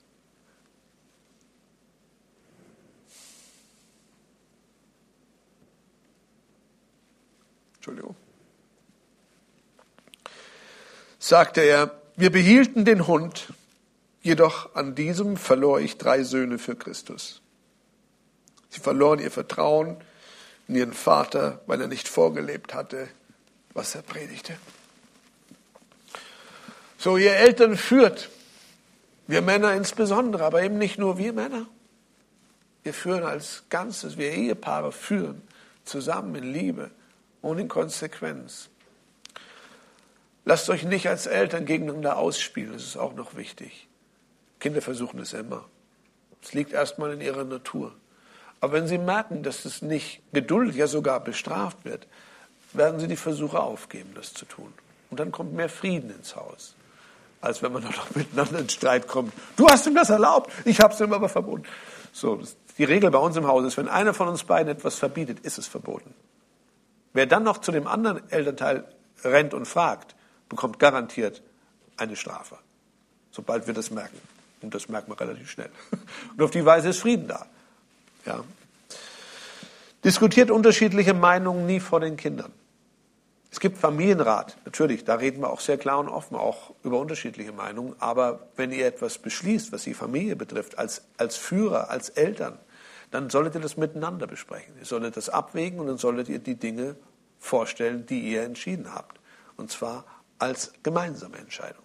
Speaker 1: Entschuldigung, sagte er, wir behielten den Hund, jedoch an diesem verlor ich drei Söhne für Christus. Sie verloren ihr Vertrauen in ihren Vater, weil er nicht vorgelebt hatte, was er predigte. So, ihr Eltern führt, wir Männer insbesondere, aber eben nicht nur wir Männer. Wir führen als Ganzes, wir Ehepaare führen zusammen in Liebe und in Konsequenz. Lasst euch nicht als Eltern gegeneinander ausspielen, das ist auch noch wichtig. Kinder versuchen es immer. Es liegt erstmal in ihrer Natur. Aber wenn sie merken, dass es nicht geduldet, ja sogar bestraft wird, werden sie die Versuche aufgeben, das zu tun. Und dann kommt mehr Frieden ins Haus, als wenn man noch miteinander in Streit kommt. Du hast ihm das erlaubt, ich habe es ihm aber verboten. So, das, die Regel bei uns im Haus ist, wenn einer von uns beiden etwas verbietet, ist es verboten. Wer dann noch zu dem anderen Elternteil rennt und fragt, bekommt garantiert eine Strafe, sobald wir das merken. Und das merkt man relativ schnell. Und auf die Weise ist Frieden da. Ja. Diskutiert unterschiedliche Meinungen nie vor den Kindern. Es gibt Familienrat, natürlich, da reden wir auch sehr klar und offen, auch über unterschiedliche Meinungen. Aber wenn ihr etwas beschließt, was die Familie betrifft, als, als Führer, als Eltern, dann solltet ihr das miteinander besprechen. Ihr solltet das abwägen und dann solltet ihr die Dinge vorstellen, die ihr entschieden habt. Und zwar als gemeinsame Entscheidung.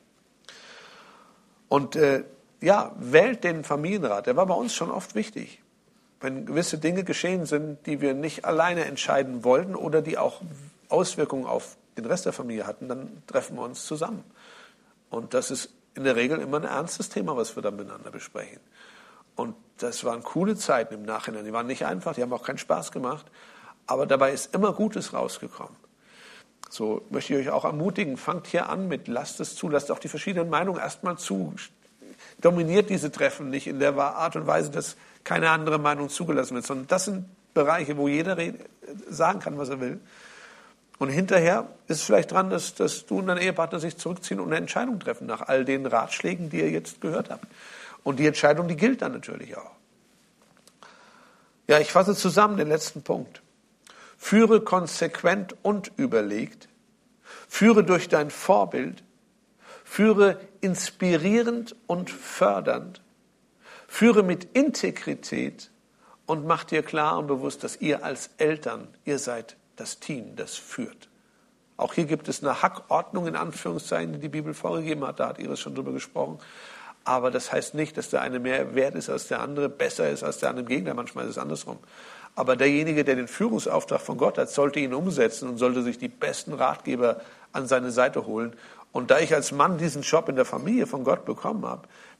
Speaker 1: Und äh, ja, wählt den Familienrat. Der war bei uns schon oft wichtig. Wenn gewisse Dinge geschehen sind, die wir nicht alleine entscheiden wollten oder die auch Auswirkungen auf den Rest der Familie hatten, dann treffen wir uns zusammen. Und das ist in der Regel immer ein ernstes Thema, was wir dann miteinander besprechen. Und das waren coole Zeiten im Nachhinein. Die waren nicht einfach, die haben auch keinen Spaß gemacht. Aber dabei ist immer Gutes rausgekommen. So möchte ich euch auch ermutigen, fangt hier an mit, lasst es zu, lasst auch die verschiedenen Meinungen erstmal zu. Dominiert diese Treffen nicht in der Art und Weise, dass keine andere Meinung zugelassen wird, sondern das sind Bereiche, wo jeder sagen kann, was er will. Und hinterher ist es vielleicht dran, dass, dass du und dein Ehepartner sich zurückziehen und eine Entscheidung treffen nach all den Ratschlägen, die ihr jetzt gehört habt. Und die Entscheidung, die gilt dann natürlich auch. Ja, ich fasse zusammen den letzten Punkt. Führe konsequent und überlegt. Führe durch dein Vorbild. Führe inspirierend und fördernd. Führe mit Integrität und mach dir klar und bewusst, dass ihr als Eltern, ihr seid das Team, das führt. Auch hier gibt es eine Hackordnung in Anführungszeichen, die die Bibel vorgegeben hat, da hat Iris schon drüber gesprochen. Aber das heißt nicht, dass der eine mehr wert ist als der andere, besser ist als der andere. Im Gegenteil, manchmal ist es andersrum. Aber derjenige, der den Führungsauftrag von Gott hat, sollte ihn umsetzen und sollte sich die besten Ratgeber an seine Seite holen. Und da ich als Mann diesen Job in der Familie von Gott bekommen habe,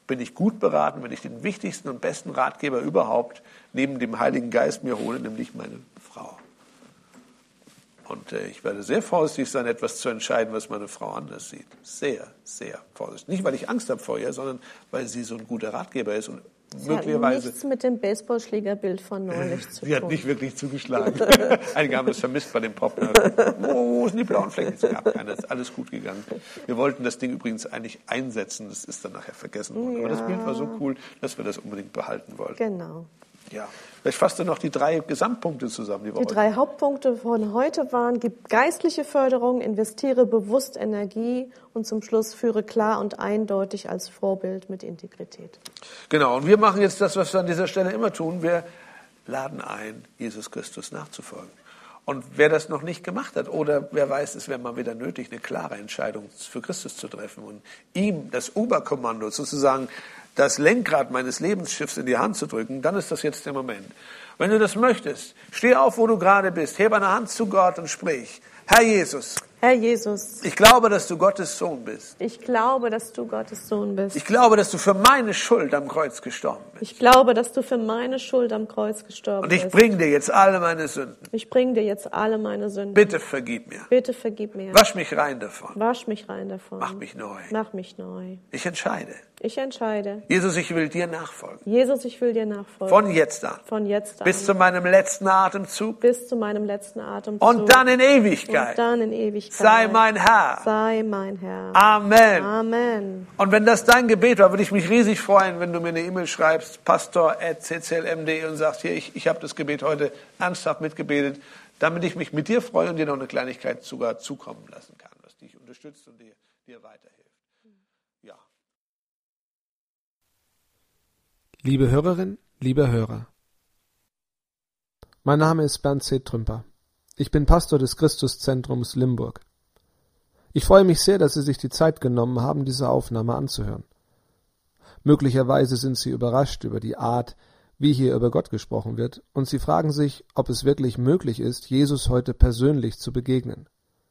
Speaker 1: bin ich gut beraten, wenn ich den wichtigsten und besten Ratgeber überhaupt neben dem Heiligen Geist mir hole, nämlich meine Frau. Und äh, ich werde sehr vorsichtig sein, etwas zu entscheiden, was meine Frau anders sieht. Sehr, sehr vorsichtig. Nicht, weil ich Angst habe vor ihr, sondern weil sie so ein guter Ratgeber ist und
Speaker 2: das
Speaker 1: möglicherweise...
Speaker 2: hat nichts mit dem Baseballschlägerbild von neulich zu tun.
Speaker 1: Sie hat nicht wirklich zugeschlagen. Einige haben das vermisst bei dem Pop. Wo sind die blauen Flecken? Es gab keine, ist alles gut gegangen. Wir wollten das Ding übrigens eigentlich einsetzen, das ist dann nachher vergessen worden.
Speaker 2: Ja.
Speaker 1: Aber das Bild war so cool, dass wir das unbedingt behalten wollten.
Speaker 2: Genau.
Speaker 1: Ja. Vielleicht fasst du noch die drei Gesamtpunkte zusammen. Die, wir
Speaker 2: die
Speaker 1: heute
Speaker 2: drei Hauptpunkte von heute waren: Gib geistliche Förderung, investiere bewusst Energie und zum Schluss führe klar und eindeutig als Vorbild mit Integrität.
Speaker 1: Genau, und wir machen jetzt das, was wir an dieser Stelle immer tun. Wir laden ein, Jesus Christus nachzufolgen. Und wer das noch nicht gemacht hat, oder wer weiß, es wäre mal wieder nötig, eine klare Entscheidung für Christus zu treffen und ihm das Oberkommando, sozusagen das Lenkrad meines Lebensschiffs in die Hand zu drücken, dann ist das jetzt der Moment. Wenn du das möchtest, steh auf, wo du gerade bist, heb eine Hand zu Gott und sprich: Herr Jesus,
Speaker 2: Herr Jesus,
Speaker 1: ich glaube, dass du Gottes Sohn bist.
Speaker 2: ich glaube, dass du Gottes Sohn bist.
Speaker 1: Ich glaube, dass du für meine Schuld am Kreuz gestorben bist.
Speaker 2: Ich glaube, dass du für meine Schuld am Kreuz gestorben
Speaker 1: Und ich
Speaker 2: bist.
Speaker 1: bringe dir jetzt alle meine Sünden.
Speaker 2: Ich bringe dir jetzt alle meine Sünden.
Speaker 1: Bitte vergib mir.
Speaker 2: Bitte vergib mir.
Speaker 1: Wasch mich rein davon.
Speaker 2: Wasch mich rein davon.
Speaker 1: Mach mich neu.
Speaker 2: Mach mich neu.
Speaker 1: Ich entscheide.
Speaker 2: Ich entscheide.
Speaker 1: Jesus, ich will dir nachfolgen.
Speaker 2: Jesus, ich will dir nachfolgen.
Speaker 1: Von jetzt an.
Speaker 2: Von jetzt an.
Speaker 1: Bis zu meinem letzten Atemzug.
Speaker 2: Bis zu meinem letzten Atemzug.
Speaker 1: Und dann in Ewigkeit.
Speaker 2: Und dann in Ewigkeit.
Speaker 1: Sei mein Herr.
Speaker 2: Sei mein Herr.
Speaker 1: Amen.
Speaker 2: Amen.
Speaker 1: Und wenn das dein Gebet war, würde ich mich riesig freuen, wenn du mir eine E-Mail schreibst, pastor at c c l m punkt d e, und sagst, hier, ich, ich habe das Gebet heute ernsthaft mitgebetet, damit ich mich mit dir freue und dir noch eine Kleinigkeit sogar zukommen lassen kann, was dich unterstützt und dir, dir weiterhilft. Ja.
Speaker 3: Liebe Hörerin, lieber Hörer, mein Name ist Bernd C. Trümper. Ich bin Pastor des Christuszentrums Limburg. Ich freue mich sehr, dass Sie sich die Zeit genommen haben, diese Aufnahme anzuhören. Möglicherweise sind Sie überrascht über die Art, wie hier über Gott gesprochen wird, und Sie fragen sich, ob es wirklich möglich ist, Jesus heute persönlich zu begegnen.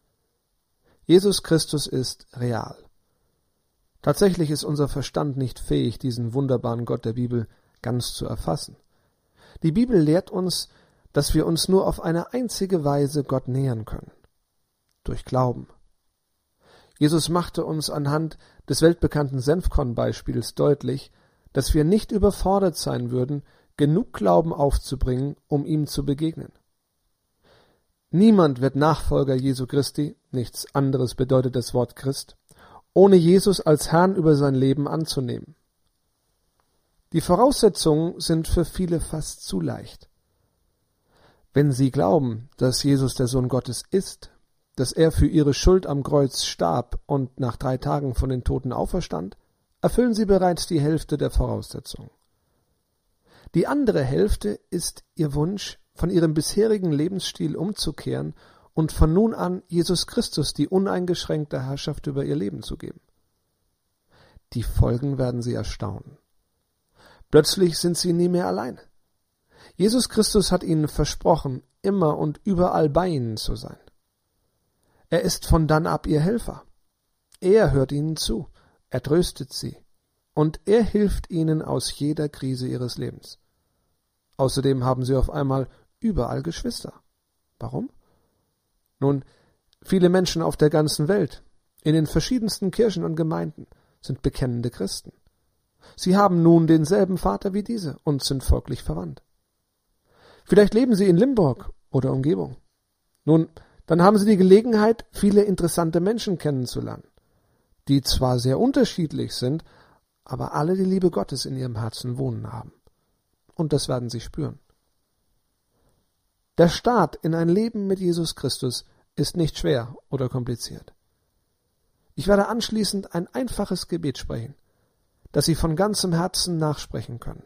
Speaker 3: Jesus Christus ist real. Tatsächlich ist unser Verstand nicht fähig, diesen wunderbaren Gott der Bibel ganz zu erfassen. Die Bibel lehrt uns, dass wir uns nur auf eine einzige Weise Gott nähern können: durch Glauben. Jesus machte uns anhand des weltbekannten Senfkorn-Beispiels deutlich, dass wir nicht überfordert sein würden, genug Glauben aufzubringen, um ihm zu begegnen. Niemand wird Nachfolger Jesu Christi, nichts anderes bedeutet das Wort Christ, ohne Jesus als Herrn über sein Leben anzunehmen. Die Voraussetzungen sind für viele fast zu leicht. Wenn sie glauben, dass Jesus der Sohn Gottes ist, dass er für ihre Schuld am Kreuz starb und nach drei Tagen von den Toten auferstand, erfüllen sie bereits die Hälfte der Voraussetzungen. Die andere Hälfte ist ihr Wunsch, von ihrem bisherigen Lebensstil umzukehren und von nun an Jesus Christus die uneingeschränkte Herrschaft über ihr Leben zu geben. Die Folgen werden sie erstaunen. Plötzlich sind sie nie mehr allein. Jesus Christus hat ihnen versprochen, immer und überall bei ihnen zu sein. Er ist von dann ab ihr Helfer. Er hört ihnen zu, er tröstet sie und er hilft ihnen aus jeder Krise ihres Lebens. Außerdem haben sie auf einmal überall Geschwister. Warum? Nun, viele Menschen auf der ganzen Welt, in den verschiedensten Kirchen und Gemeinden, sind bekennende Christen. Sie haben nun denselben Vater wie diese und sind folglich verwandt. Vielleicht leben sie in Limburg oder Umgebung. Nun, dann haben sie die Gelegenheit, viele interessante Menschen kennenzulernen, die zwar sehr unterschiedlich sind, aber alle die Liebe Gottes in ihrem Herzen wohnen haben. Und das werden sie spüren. Der Start in ein Leben mit Jesus Christus ist nicht schwer oder kompliziert. Ich werde anschließend ein einfaches Gebet sprechen, das Sie von ganzem Herzen nachsprechen können.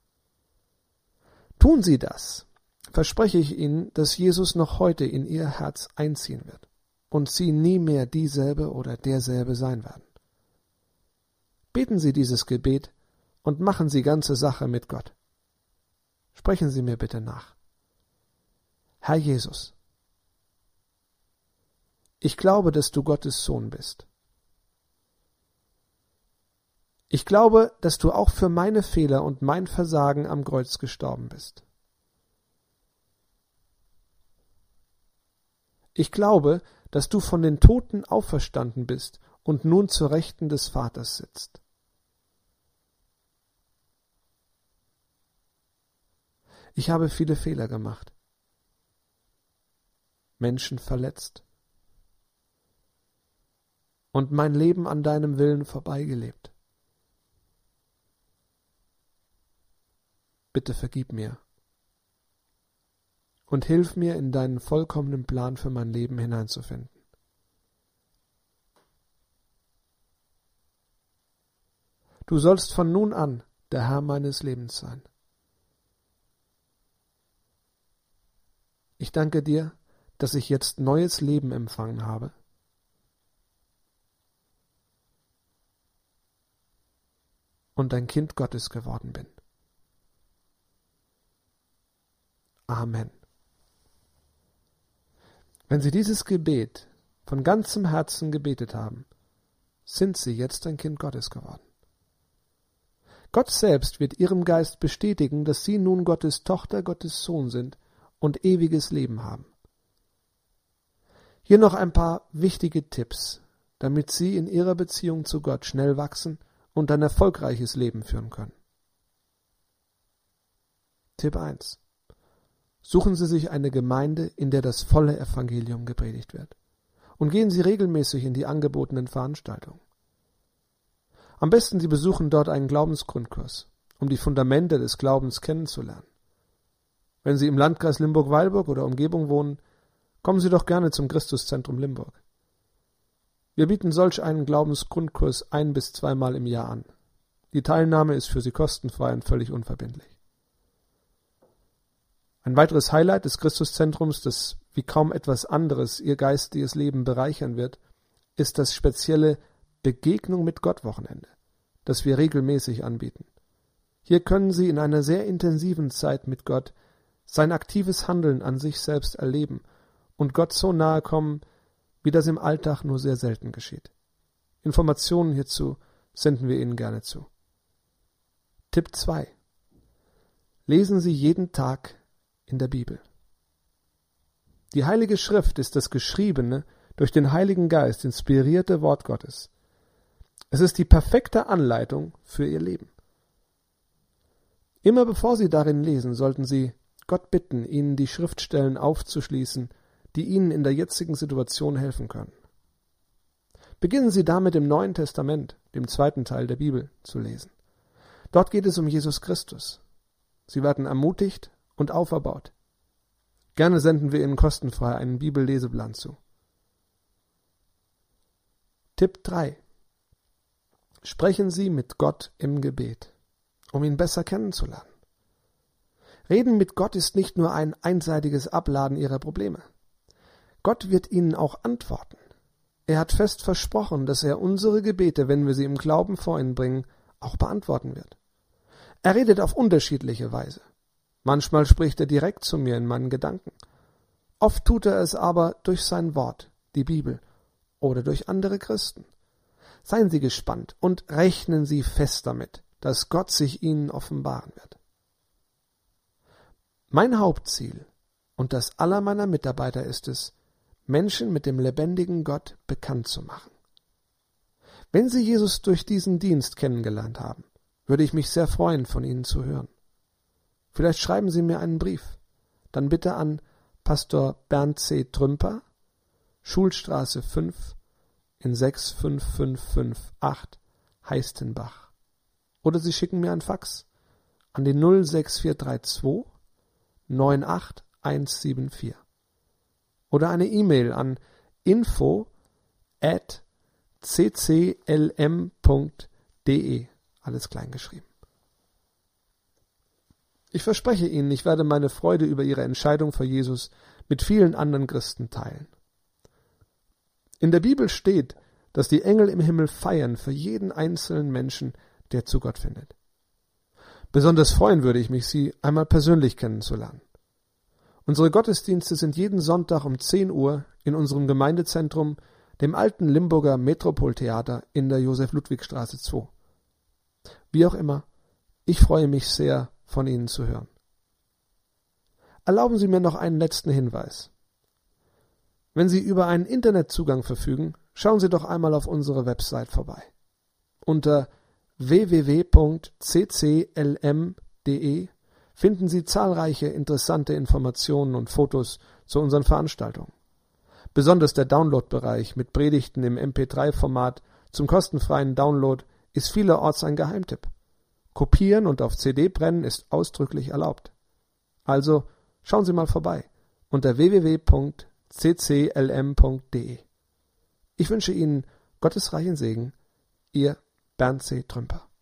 Speaker 3: Tun Sie das, verspreche ich Ihnen, dass Jesus noch heute in Ihr Herz einziehen wird und Sie nie mehr dieselbe oder derselbe sein werden. Beten Sie dieses Gebet und machen Sie ganze Sache mit Gott. Sprechen Sie mir bitte nach. Herr Jesus, ich glaube, dass du Gottes Sohn bist. Ich glaube, dass du auch für meine Fehler und mein Versagen am Kreuz gestorben bist. Ich glaube, dass du von den Toten auferstanden bist und nun zur Rechten des Vaters sitzt. Ich habe viele Fehler gemacht, Menschen verletzt und mein Leben an deinem Willen vorbeigelebt. Bitte vergib mir und hilf mir, in deinen vollkommenen Plan für mein Leben hineinzufinden. Du sollst von nun an der Herr meines Lebens sein. Ich danke dir, dass ich jetzt neues Leben empfangen habe. Und ein Kind Gottes geworden bin. Amen. Wenn Sie dieses Gebet von ganzem Herzen gebetet haben, sind Sie jetzt ein Kind Gottes geworden. Gott selbst wird Ihrem Geist bestätigen, dass Sie nun Gottes Tochter, Gottes Sohn sind und ewiges Leben haben. Hier noch ein paar wichtige Tipps, damit Sie in Ihrer Beziehung zu Gott schnell wachsen und ein erfolgreiches Leben führen können. Tipp eins. Suchen Sie sich eine Gemeinde, in der das volle Evangelium gepredigt wird. Und gehen Sie regelmäßig in die angebotenen Veranstaltungen. Am besten Sie besuchen dort einen Glaubensgrundkurs, um die Fundamente des Glaubens kennenzulernen. Wenn Sie im Landkreis Limburg-Weilburg oder Umgebung wohnen, kommen Sie doch gerne zum Christuszentrum Limburg. Wir bieten solch einen Glaubensgrundkurs ein- bis zweimal im Jahr an. Die Teilnahme ist für Sie kostenfrei und völlig unverbindlich. Ein weiteres Highlight des Christuszentrums, das wie kaum etwas anderes Ihr geistiges Leben bereichern wird, ist das spezielle Begegnung mit Gott Wochenende, das wir regelmäßig anbieten. Hier können Sie in einer sehr intensiven Zeit mit Gott sein aktives Handeln an sich selbst erleben und Gott so nahe kommen, wie das im Alltag nur sehr selten geschieht. Informationen hierzu senden wir Ihnen gerne zu. Tipp zwei. Lesen Sie jeden Tag in der Bibel. Die Heilige Schrift ist das geschriebene, durch den Heiligen Geist inspirierte Wort Gottes. Es ist die perfekte Anleitung für Ihr Leben. Immer bevor Sie darin lesen, sollten Sie Gott bitten, Ihnen die Schriftstellen aufzuschließen, die Ihnen in der jetzigen Situation helfen können. Beginnen Sie damit im Neuen Testament, dem zweiten Teil der Bibel, zu lesen. Dort geht es um Jesus Christus. Sie werden ermutigt und auferbaut. Gerne senden wir Ihnen kostenfrei einen Bibelleseplan zu. Tipp drei. Sprechen Sie mit Gott im Gebet, um ihn besser kennenzulernen. Reden mit Gott ist nicht nur ein einseitiges Abladen Ihrer Probleme. Gott wird Ihnen auch antworten. Er hat fest versprochen, dass er unsere Gebete, wenn wir sie im Glauben vor ihn bringen, auch beantworten wird. Er redet auf unterschiedliche Weise. Manchmal spricht er direkt zu mir in meinen Gedanken. Oft tut er es aber durch sein Wort, die Bibel, oder durch andere Christen. Seien Sie gespannt und rechnen Sie fest damit, dass Gott sich Ihnen offenbaren wird. Mein Hauptziel und das aller meiner Mitarbeiter ist es, Menschen mit dem lebendigen Gott bekannt zu machen. Wenn Sie Jesus durch diesen Dienst kennengelernt haben, würde ich mich sehr freuen, von Ihnen zu hören. Vielleicht schreiben Sie mir einen Brief, dann bitte an Pastor Bernd C. Trümper, Schulstraße fünf in sechs fünf fünf fünf acht Heistenbach. Oder Sie schicken mir ein Fax an die null sechs vier drei zwei neun acht eins sieben vier. Oder eine E-Mail an info at c c l m punkt d e, alles klein geschrieben. Ich verspreche Ihnen, ich werde meine Freude über Ihre Entscheidung für Jesus mit vielen anderen Christen teilen. In der Bibel steht, dass die Engel im Himmel feiern für jeden einzelnen Menschen, der zu Gott findet. Besonders freuen würde ich mich, Sie einmal persönlich kennenzulernen. Unsere Gottesdienste sind jeden Sonntag um zehn Uhr in unserem Gemeindezentrum, dem alten Limburger Metropoltheater in der Josef-Ludwig-Straße zwei. Wie auch immer, ich freue mich sehr, von Ihnen zu hören. Erlauben Sie mir noch einen letzten Hinweis. Wenn Sie über einen Internetzugang verfügen, schauen Sie doch einmal auf unsere Website vorbei. Unter w w w punkt c c l m punkt d e finden Sie zahlreiche interessante Informationen und Fotos zu unseren Veranstaltungen. Besonders der Download-Bereich mit Predigten im M P drei Format zum kostenfreien Download ist vielerorts ein Geheimtipp. Kopieren und auf C D brennen ist ausdrücklich erlaubt. Also schauen Sie mal vorbei unter w w w punkt c c l m punkt d e. Ich wünsche Ihnen Gottes reichen Segen, Ihr Bernd C. Trümper.